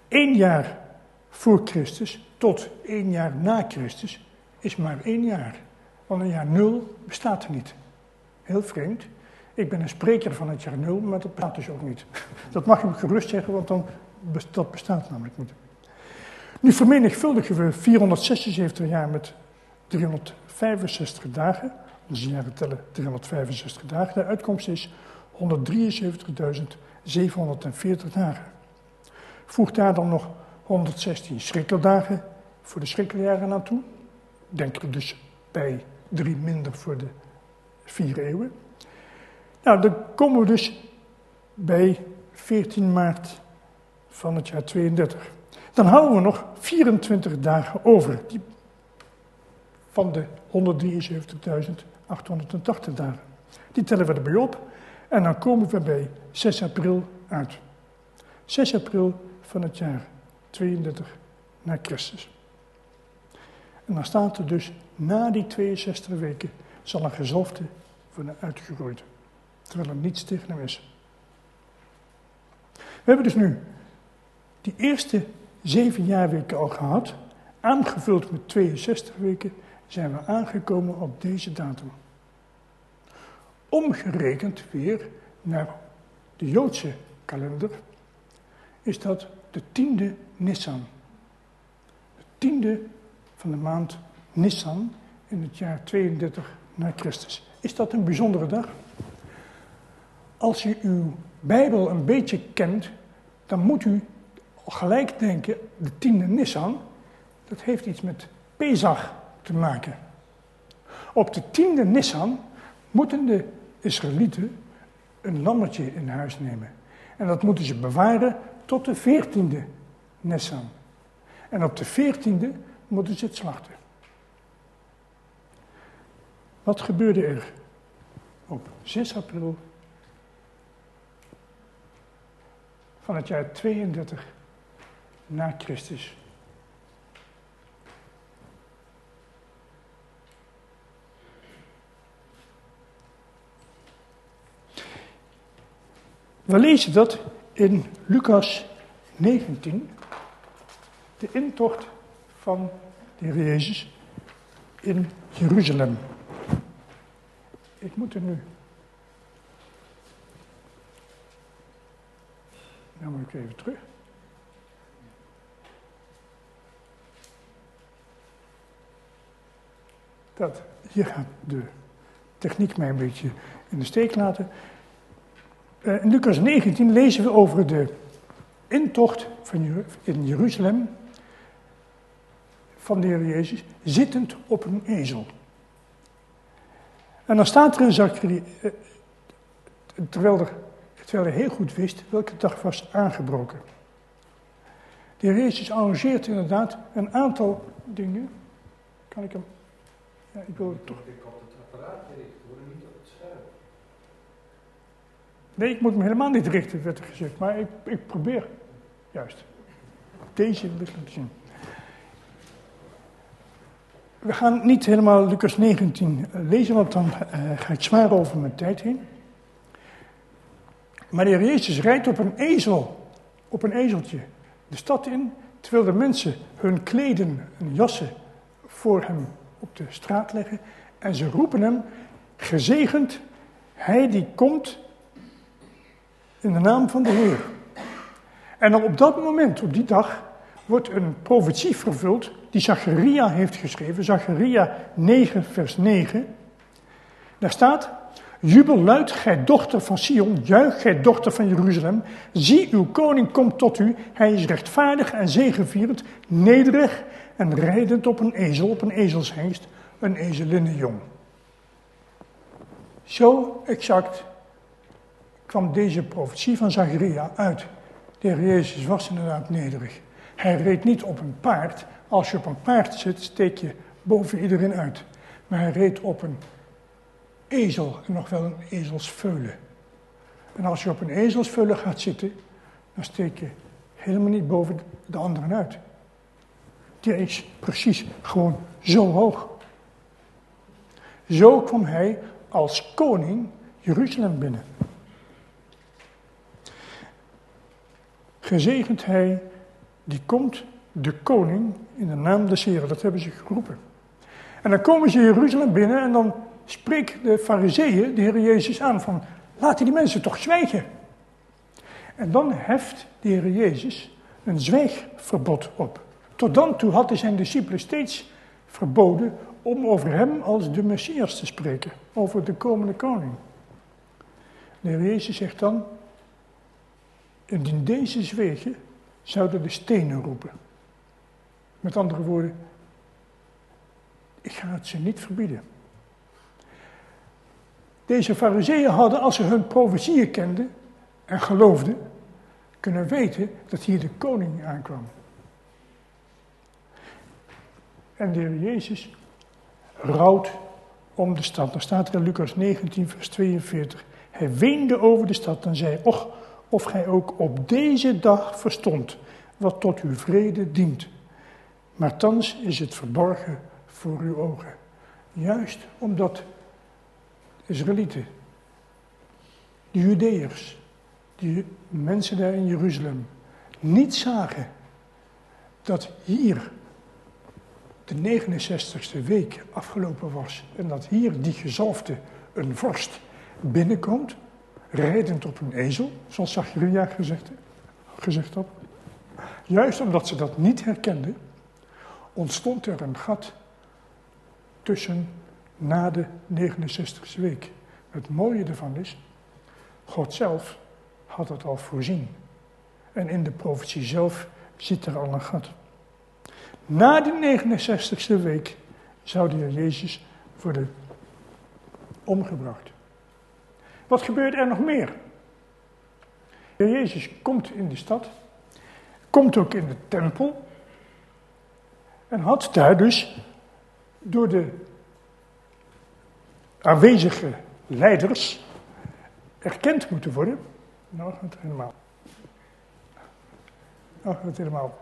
Eén jaar voor Christus tot één jaar na Christus is maar één jaar. Want een jaar nul bestaat er niet. Heel vreemd. Ik ben een spreker van het jaar nul, maar dat bestaat dus ook niet. Dat mag je me gerust zeggen, want dan, dat bestaat namelijk niet. Nu vermenigvuldigen we vierhonderdzesenzeventig jaar met driehonderdvijfenzestig dagen. Onze jaren tellen driehonderdvijfenzestig dagen. De uitkomst is honderddrieënzeventigduizend zevenhonderdveertig dagen. Voeg daar dan nog honderdzestien schrikkeldagen voor de schrikkeljaren aan toe. Denk er dus bij drie minder voor de vier eeuwen. Nou, dan komen we dus bij veertien maart van het jaar tweeëndertig. Dan houden we nog vierentwintig dagen over die, van de honderddrieënzeventigduizend achthonderdtachtig dagen. Die tellen we erbij op en dan komen we bij zes april uit. zes april van het jaar tweeëndertig na Christus. En dan staat er dus, na die tweeënzestig weken zal een gezalfde worden uitgegroeid. Terwijl er niets tegen hem is. We hebben dus nu die eerste zeven jaarweken al gehad. Aangevuld met tweeënzestig weken zijn we aangekomen op deze datum. Omgerekend weer naar de Joodse kalender is dat de tiende Nissan. De tiende van de maand Nissan in het jaar tweeëndertig na Christus. Is dat een bijzondere dag? Als u uw Bijbel een beetje kent, dan moet u gelijk denken, de tiende Nissan, dat heeft iets met Pesach te maken. Op de tiende Nissan moeten de Israëlieten een lammetje in huis nemen. En dat moeten ze bewaren tot de veertiende Nissan. En op de veertiende moeten ze het slachten. Wat gebeurde er op zes april van het jaar tweeëndertig na Christus? We lezen dat in Lucas negentien, de intocht van de Heer Jezus in Jeruzalem. Ik moet er nu. Nou moet ik even terug. Dat, hier gaat de techniek mij een beetje in de steek laten. Uh, in Lucas negentien lezen we over de intocht van in Jeruzalem van de Heer Jezus, zittend op een ezel. En dan staat er in Zacharia, uh, terwijl, er, terwijl hij heel goed wist welke dag was aangebroken. De Heer Jezus arrangeert inderdaad een aantal dingen. Kan ik hem... Ja, ik wil het toch... Ik op het apparaat richten, hoor, niet op het scherm. Nee, ik moet me helemaal niet richten, werd er gezegd. Maar ik, ik probeer juist deze licht te zien. We gaan niet helemaal Lucas negentien lezen, want dan uh, ga ik zwaar over mijn tijd heen. Maar de Heer Jezus rijdt op een ezel, op een ezeltje, de stad in, terwijl de mensen hun kleden en jassen voor hem op de straat leggen. En ze roepen hem, gezegend, hij die komt in de naam van de Heer. En dan op dat moment, op die dag, wordt een profetie vervuld die Zacharia heeft geschreven. Zacharia negen vers negen. Daar staat, jubel luid, gij dochter van Sion, juich, gij dochter van Jeruzalem. Zie, uw koning komt tot u, hij is rechtvaardig en zegevierend, nederig en rijdend op een ezel, op een ezelshengst, een ezelinnenjong. Zo exact kwam deze profetie van Zacharia uit. De Heer Jezus was inderdaad nederig. Hij reed niet op een paard. Als je op een paard zit, steek je boven iedereen uit. Maar hij reed op een ezel, en nog wel een ezelsveulen. En als je op een ezelsveulen gaat zitten, dan steek je helemaal niet boven de anderen uit. Die is precies gewoon zo hoog. Zo kwam hij als koning Jeruzalem binnen. Gezegend hij die komt, de koning, in de naam des Heren. Dat hebben ze geroepen. En dan komen ze Jeruzalem binnen en dan spreekt de Farizeeën de Heer Jezus aan van, laten die mensen toch zwijgen. En dan heft de Heer Jezus een zwijgverbod op. Tot dan toe had hij zijn discipelen steeds verboden om over hem als de Messias te spreken, over de komende koning. De Heer Jezus zegt dan, indien deze zwegen, zouden de stenen roepen. Met andere woorden, ik ga het ze niet verbieden. Deze Farizeeën hadden, als ze hun profetieën kenden en geloofden, kunnen weten dat hier de koning aankwam. En de Heer Jezus rouwt om de stad. Dan staat er in Lucas negentien, vers tweeënveertig. Hij weende over de stad en zei, och, of gij ook op deze dag verstond wat tot uw vrede dient. Maar thans is het verborgen voor uw ogen. Juist omdat de Israëlieten, de Judeërs, die mensen daar in Jeruzalem, niet zagen dat hier de negenenzestigste week afgelopen was en dat hier die gezalfde een vorst binnenkomt, rijdend op een ezel, zoals Zacharia gezegd, gezegd had. Juist omdat ze dat niet herkenden, ontstond er een gat tussen na de negenenzestigste week. Het mooie ervan is, God zelf had het al voorzien. En in de profetie zelf zit er al een gat. Na de negenenzestigste week zou de Heer Jezus worden omgebracht. Wat gebeurt er nog meer? De Heer Jezus komt in de stad, komt ook in de tempel en had daar dus door de aanwezige leiders erkend moeten worden. Nou gaat het helemaal. Nou gaat het helemaal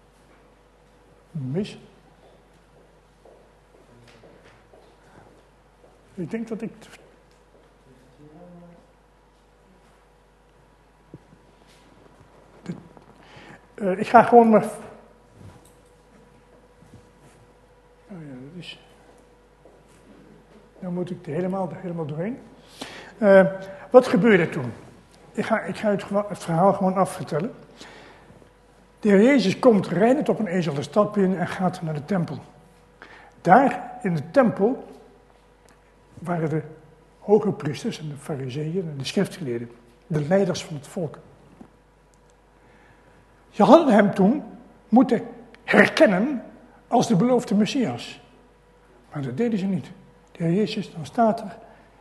mis. Ik denk dat ik... De, uh, ik ga gewoon maar... Oh ja, dat is... Dan moet ik er helemaal, helemaal doorheen. Uh, wat gebeurde toen? Ik ga, ik ga het, het verhaal gewoon afvertellen. De Heer Jezus komt rijdend op een ezel de stad binnen en gaat naar de tempel. Daar in de tempel waren de hoge priesters en de farizeeën en de schriftgeleerden, de leiders van het volk. Ze hadden hem toen moeten herkennen als de beloofde Messias. Maar dat deden ze niet. De Heer Jezus, dan staat er,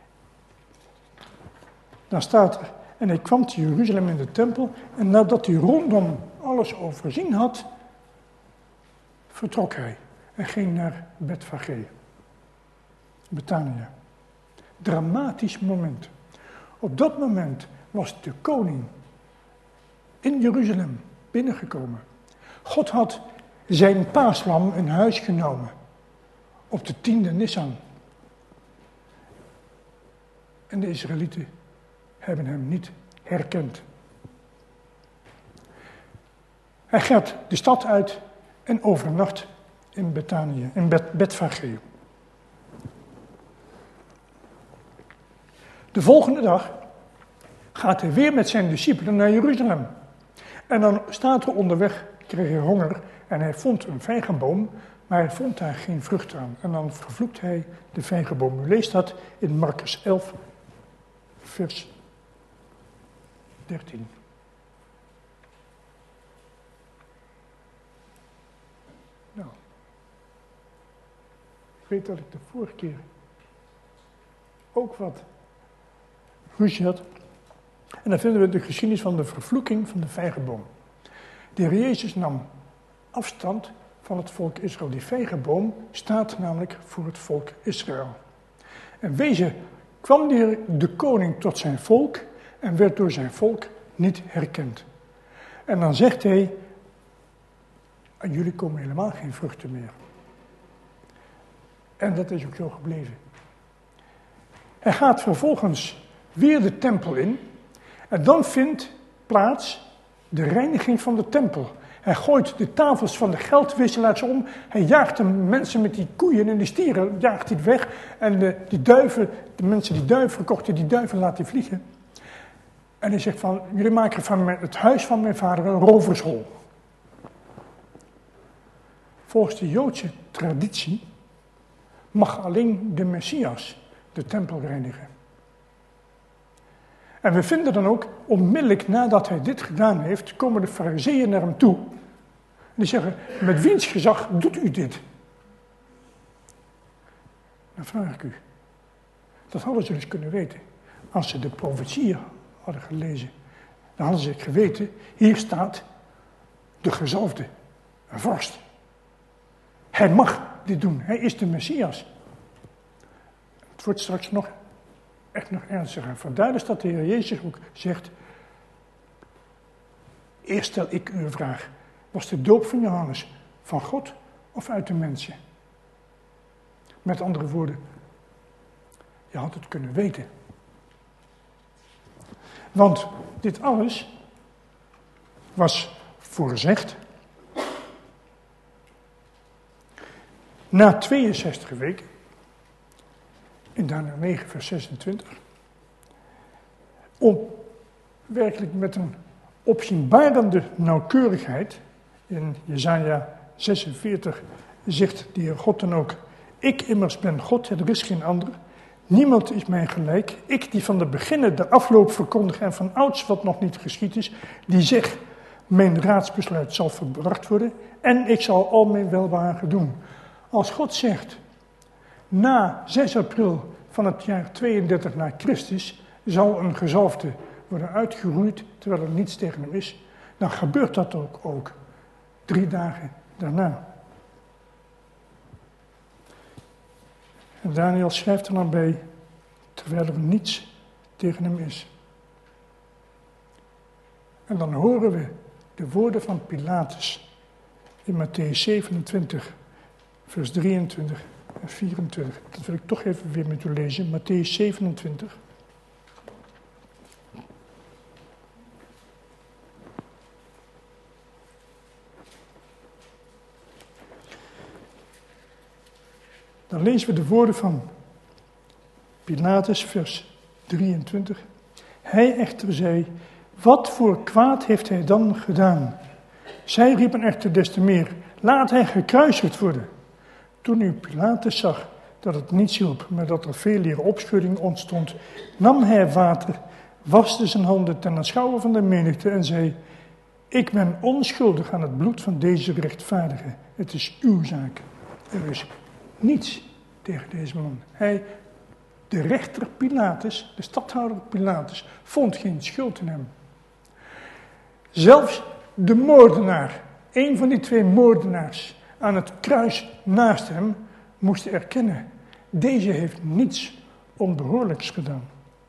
dan staat er, en hij kwam te Jeruzalem in de tempel, en nadat hij rondom alles overzien had, vertrok hij en ging naar Betfage, Betania. Dramatisch moment. Op dat moment was de koning in Jeruzalem binnengekomen. God had zijn paaslam in huis genomen op de tiende Nissan. En de Israëlieten hebben hem niet herkend. Hij gaat de stad uit en overnacht in Betanië, in Bet- Betfage. De volgende dag gaat hij weer met zijn discipelen naar Jeruzalem. En dan staat er onderweg, kreeg hij honger en hij vond een vijgenboom, maar hij vond daar geen vrucht aan. En dan vervloekt hij de vijgenboom. U leest dat in Markus elf, vers dertien. Nou, ik weet dat ik de vorige keer ook wat ruzie had. En dan vinden we de geschiedenis van de vervloeking van de vijgenboom. De Heer Jezus nam afstand van het volk Israël. Die vijgenboom staat namelijk voor het volk Israël. En wezen kwam de, Heer, de koning tot zijn volk en werd door zijn volk niet herkend. En dan zegt hij, aan jullie komen helemaal geen vruchten meer. En dat is ook zo gebleven. Hij gaat vervolgens weer de tempel in en dan vindt plaats de reiniging van de tempel. Hij gooit de tafels van de geldwisselaars om. Hij jaagt de mensen met die koeien en die stieren, jaagt hij weg. En de, die duiven, de mensen die duiven verkochten, die duiven laat hij vliegen. En hij zegt van, jullie maken van het huis van mijn vader een rovershol. Volgens de Joodse traditie mag alleen de Messias de tempel reinigen. En we vinden dan ook, onmiddellijk nadat hij dit gedaan heeft, komen de Farizeeën naar hem toe. En die zeggen, met wiens gezag doet u dit? Dan vraag ik u. Dat hadden ze dus kunnen weten. Als ze de profetieën hadden gelezen, dan hadden ze geweten, hier staat de gezalfde, een vorst. Hij mag dit doen, hij is de Messias. Het wordt straks nog echt nog ernstiger. Vandaar dus dat de Heer Jezus ook zegt, eerst stel ik u een vraag, was de doop van Johannes van God of uit de mensen? Met andere woorden, je had het kunnen weten. Want dit alles was voorzegd na tweeënzestig weken, in Daniël negen vers zesentwintig, om werkelijk met een opzienbarende nauwkeurigheid, in Jesaja zesenveertig zegt de Heer God dan ook, ik immers ben God, er is geen ander, niemand is mij gelijk, ik die van de beginnen de afloop verkondig en van ouds wat nog niet geschied is, die zeg, mijn raadsbesluit zal verbracht worden en ik zal al mijn welbehagen doen. Als God zegt, na zes april van het jaar tweeëndertig na Christus zal een gezalfde worden uitgeroeid terwijl er niets tegen hem is, dan gebeurt dat ook, ook drie dagen daarna. En Daniel schrijft er dan bij, terwijl er niets tegen hem is. En dan horen we de woorden van Pilatus in Matthäus zevenentwintig, vers drieëntwintig en vierentwintig. Dat wil ik toch even weer met u lezen, Matthäus zevenentwintig. Dan lezen we de woorden van Pilatus, vers drieëntwintig. Hij echter zei, wat voor kwaad heeft hij dan gedaan? Zij riepen echter des te meer, laat hij gekruisigd worden. Toen nu Pilatus zag dat het niets hielp, maar dat er veel meer opschudding ontstond, nam hij water, waste zijn handen ten aanschouwe van de menigte en zei, ik ben onschuldig aan het bloed van deze rechtvaardige. Het is uw zaak. Er is niets tegen deze man. Hij, de rechter Pilatus, de stadhouder Pilatus, vond geen schuld in hem. Zelfs de moordenaar, een van die twee moordenaars aan het kruis naast hem, moest erkennen, deze heeft niets onbehoorlijks gedaan.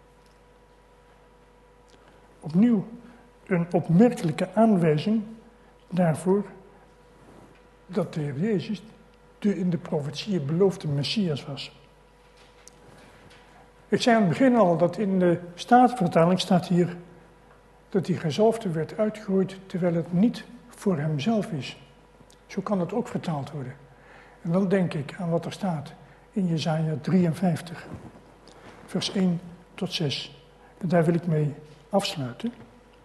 Opnieuw een opmerkelijke aanwijzing daarvoor dat de Heer Jezus de in de profetieën beloofde Messias was. Ik zei aan het begin al dat in de Statenvertaling staat hier dat die gezalfde werd uitgegooid terwijl het niet voor hemzelf is. Zo kan het ook vertaald worden. En dan denk ik aan wat er staat in Jesaja drieënvijftig, vers één tot zes. En daar wil ik mee afsluiten.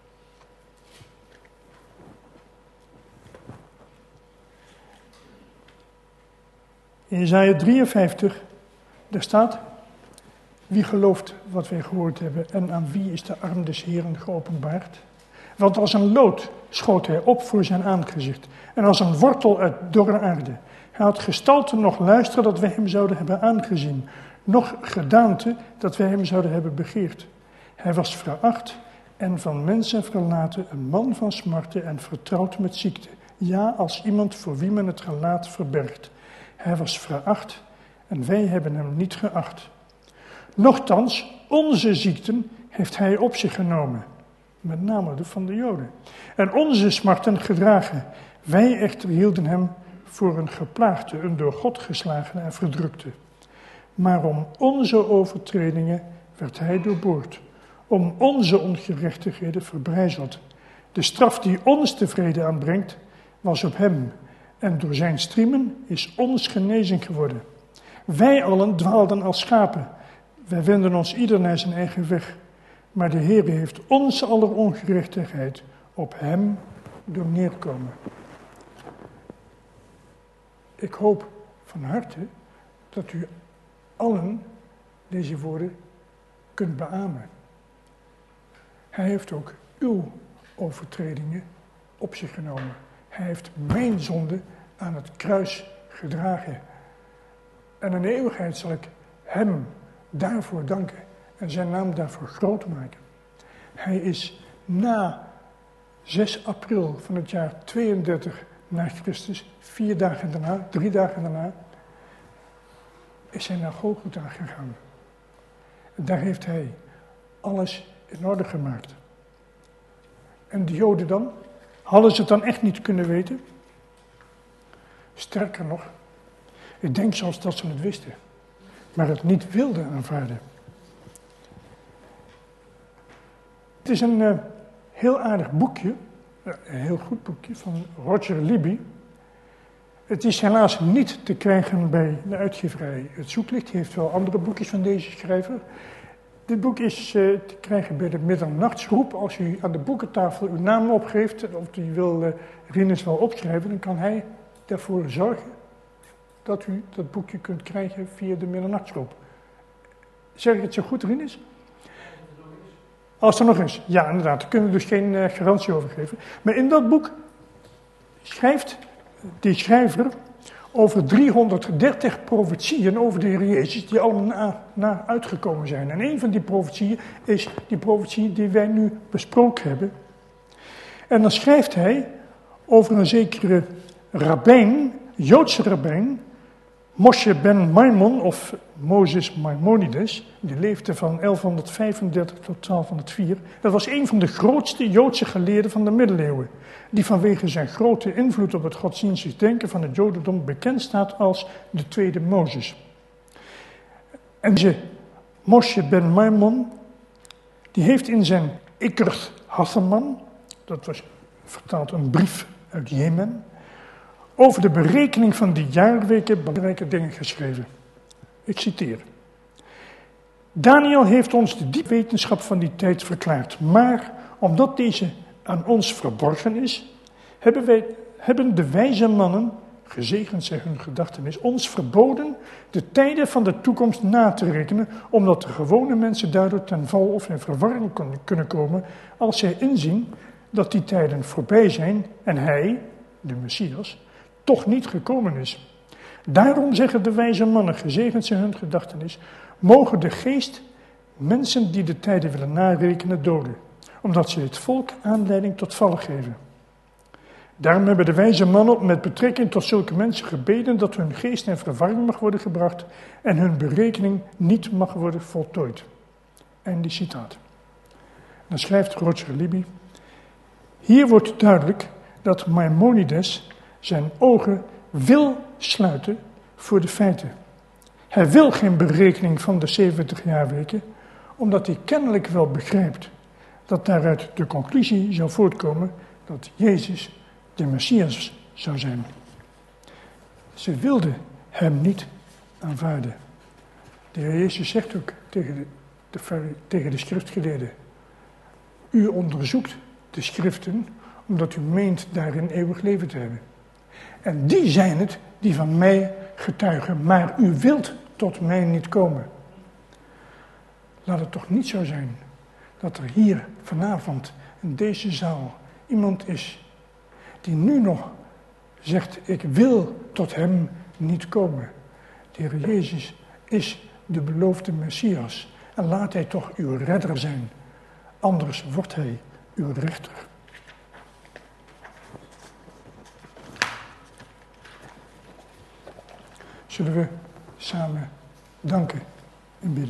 In Jesaja drieënvijftig, daar staat, wie gelooft wat wij gehoord hebben en aan wie is de arm des Heeren geopenbaard? Want als een lood schoot hij op voor zijn aangezicht en als een wortel uit dorre aarde. Hij had gestalte nog luisteren dat wij hem zouden hebben aangezien, nog gedaante dat wij hem zouden hebben begeerd. Hij was veracht en van mensen verlaten, een man van smarten en vertrouwd met ziekte. Ja, als iemand voor wie men het gelaat verbergt. Hij was veracht en wij hebben hem niet geacht. Nochtans, onze ziekten heeft hij op zich genomen, met name de van de Joden. En onze smarten gedragen. Wij echter hielden hem voor een geplaagde, een door God geslagen en verdrukte. Maar om onze overtredingen werd hij doorboord, om onze ongerechtigheden verbrijzeld. De straf die ons tevreden aanbrengt, was op hem en door zijn striemen is ons genezing geworden. Wij allen dwaalden als schapen. Wij wenden ons ieder naar zijn eigen weg. Maar de Heer heeft onze aller ongerechtigheid op hem doen neerkomen. Ik hoop van harte dat u allen deze woorden kunt beamen. Hij heeft ook uw overtredingen op zich genomen. Hij heeft mijn zonde aan het kruis gedragen. En in de eeuwigheid zal ik hem daarvoor danken en zijn naam daarvoor groot maken. Hij is na zes april van het jaar tweeëndertig na Christus, vier dagen daarna, drie dagen daarna, is hij naar Golgotha gegaan. En daar heeft hij alles in orde gemaakt. En de Joden dan? Hadden ze het dan echt niet kunnen weten? Sterker nog, ik denk zelfs dat ze het wisten, maar het niet wilden aanvaarden. Het is een uh, heel aardig boekje, een heel goed boekje van Roger Libby. Het is helaas niet te krijgen bij de uitgeverij Het Zoeklicht. Die heeft wel andere boekjes van deze schrijver. Dit boek is uh, te krijgen bij de middernachtsgroep. Als u aan de boekentafel uw naam opgeeft, of u wil uh, Rinus wel opschrijven, dan kan hij ervoor zorgen dat u dat boekje kunt krijgen via de middernachtsgroep. Zeg ik het zo goed, Rinus? Als er nog is. Ja, inderdaad. Daar kunnen we dus geen uh, garantie over geven. Maar in dat boek schrijft die schrijver over driehonderddertig profetieën over de Heer Jezus, die allemaal na, na uitgekomen zijn. En een van die profetieën is die profetie die wij nu besproken hebben. En dan schrijft hij over een zekere rabbijn, Joodse rabbijn, Moshe ben Maimon of Mozes Maimonides, die leefde van elfhonderdvijfendertig tot twaalfhonderdvier. Dat was een van de grootste Joodse geleerden van de middeleeuwen, die vanwege zijn grote invloed op het godsdienstig denken van het Jodendom bekend staat als de tweede Mozes. En deze Moshe ben Maimon, die heeft in zijn Ikert Hathaman, dat was vertaald een brief uit Jemen, over de berekening van die jaarweken belangrijke dingen geschreven. Ik citeer. Daniel heeft ons de diepe wetenschap van die tijd verklaard, maar omdat deze aan ons verborgen is, hebben, wij, hebben de wijze mannen, gezegend zij hun gedachtenis, ons verboden de tijden van de toekomst na te rekenen, omdat de gewone mensen daardoor ten val of in verwarring kunnen komen als zij inzien dat die tijden voorbij zijn en hij, de Messias, toch niet gekomen is. Daarom zeggen de wijze mannen, gezegend zij hun gedachtenis, mogen de geest mensen die de tijden willen narekenen doden, omdat ze het volk aanleiding tot vallen geven. Daarom hebben de wijze mannen met betrekking tot zulke mensen gebeden dat hun geest in verwarring mag worden gebracht en hun berekening niet mag worden voltooid. Einde citaat. Dan schrijft Roger Libby, hier wordt duidelijk dat Maimonides zijn ogen wil sluiten voor de feiten. Hij wil geen berekening van de zeventig jaarweken, omdat hij kennelijk wel begrijpt dat daaruit de conclusie zou voortkomen dat Jezus de Messias zou zijn. Ze wilden hem niet aanvaarden. De Heer Jezus zegt ook tegen de, de, tegen de schriftgeleerden, u onderzoekt de schriften omdat u meent daarin eeuwig leven te hebben. En die zijn het die van mij getuigen, maar u wilt tot mij niet komen. Laat het toch niet zo zijn dat er hier vanavond in deze zaal iemand is die nu nog zegt, ik wil tot hem niet komen. De Heer Jezus is de beloofde Messias en laat hij toch uw redder zijn, anders wordt hij uw rechter. Zullen we samen danken en bidden.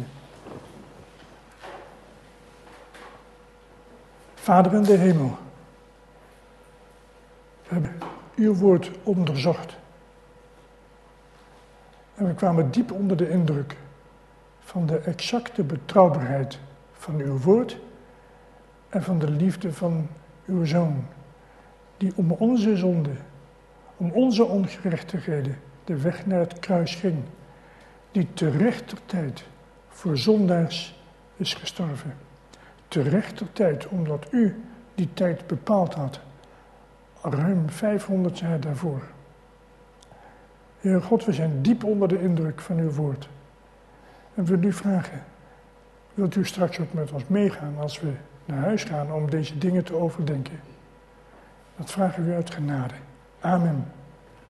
Vader in de hemel, we hebben uw woord onderzocht. En we kwamen diep onder de indruk van de exacte betrouwbaarheid van uw woord en van de liefde van uw Zoon, die om onze zonde om onze ongerechtigheden de weg naar het kruis ging, die te rechter tijd voor zondaars is gestorven. Te rechter tijd, omdat u die tijd bepaald had, ruim vijfhonderd jaar daarvoor. Heer God, we zijn diep onder de indruk van uw woord. En we willen u vragen, wilt u straks ook met ons meegaan als we naar huis gaan om deze dingen te overdenken? Dat vragen we u uit genade. Amen.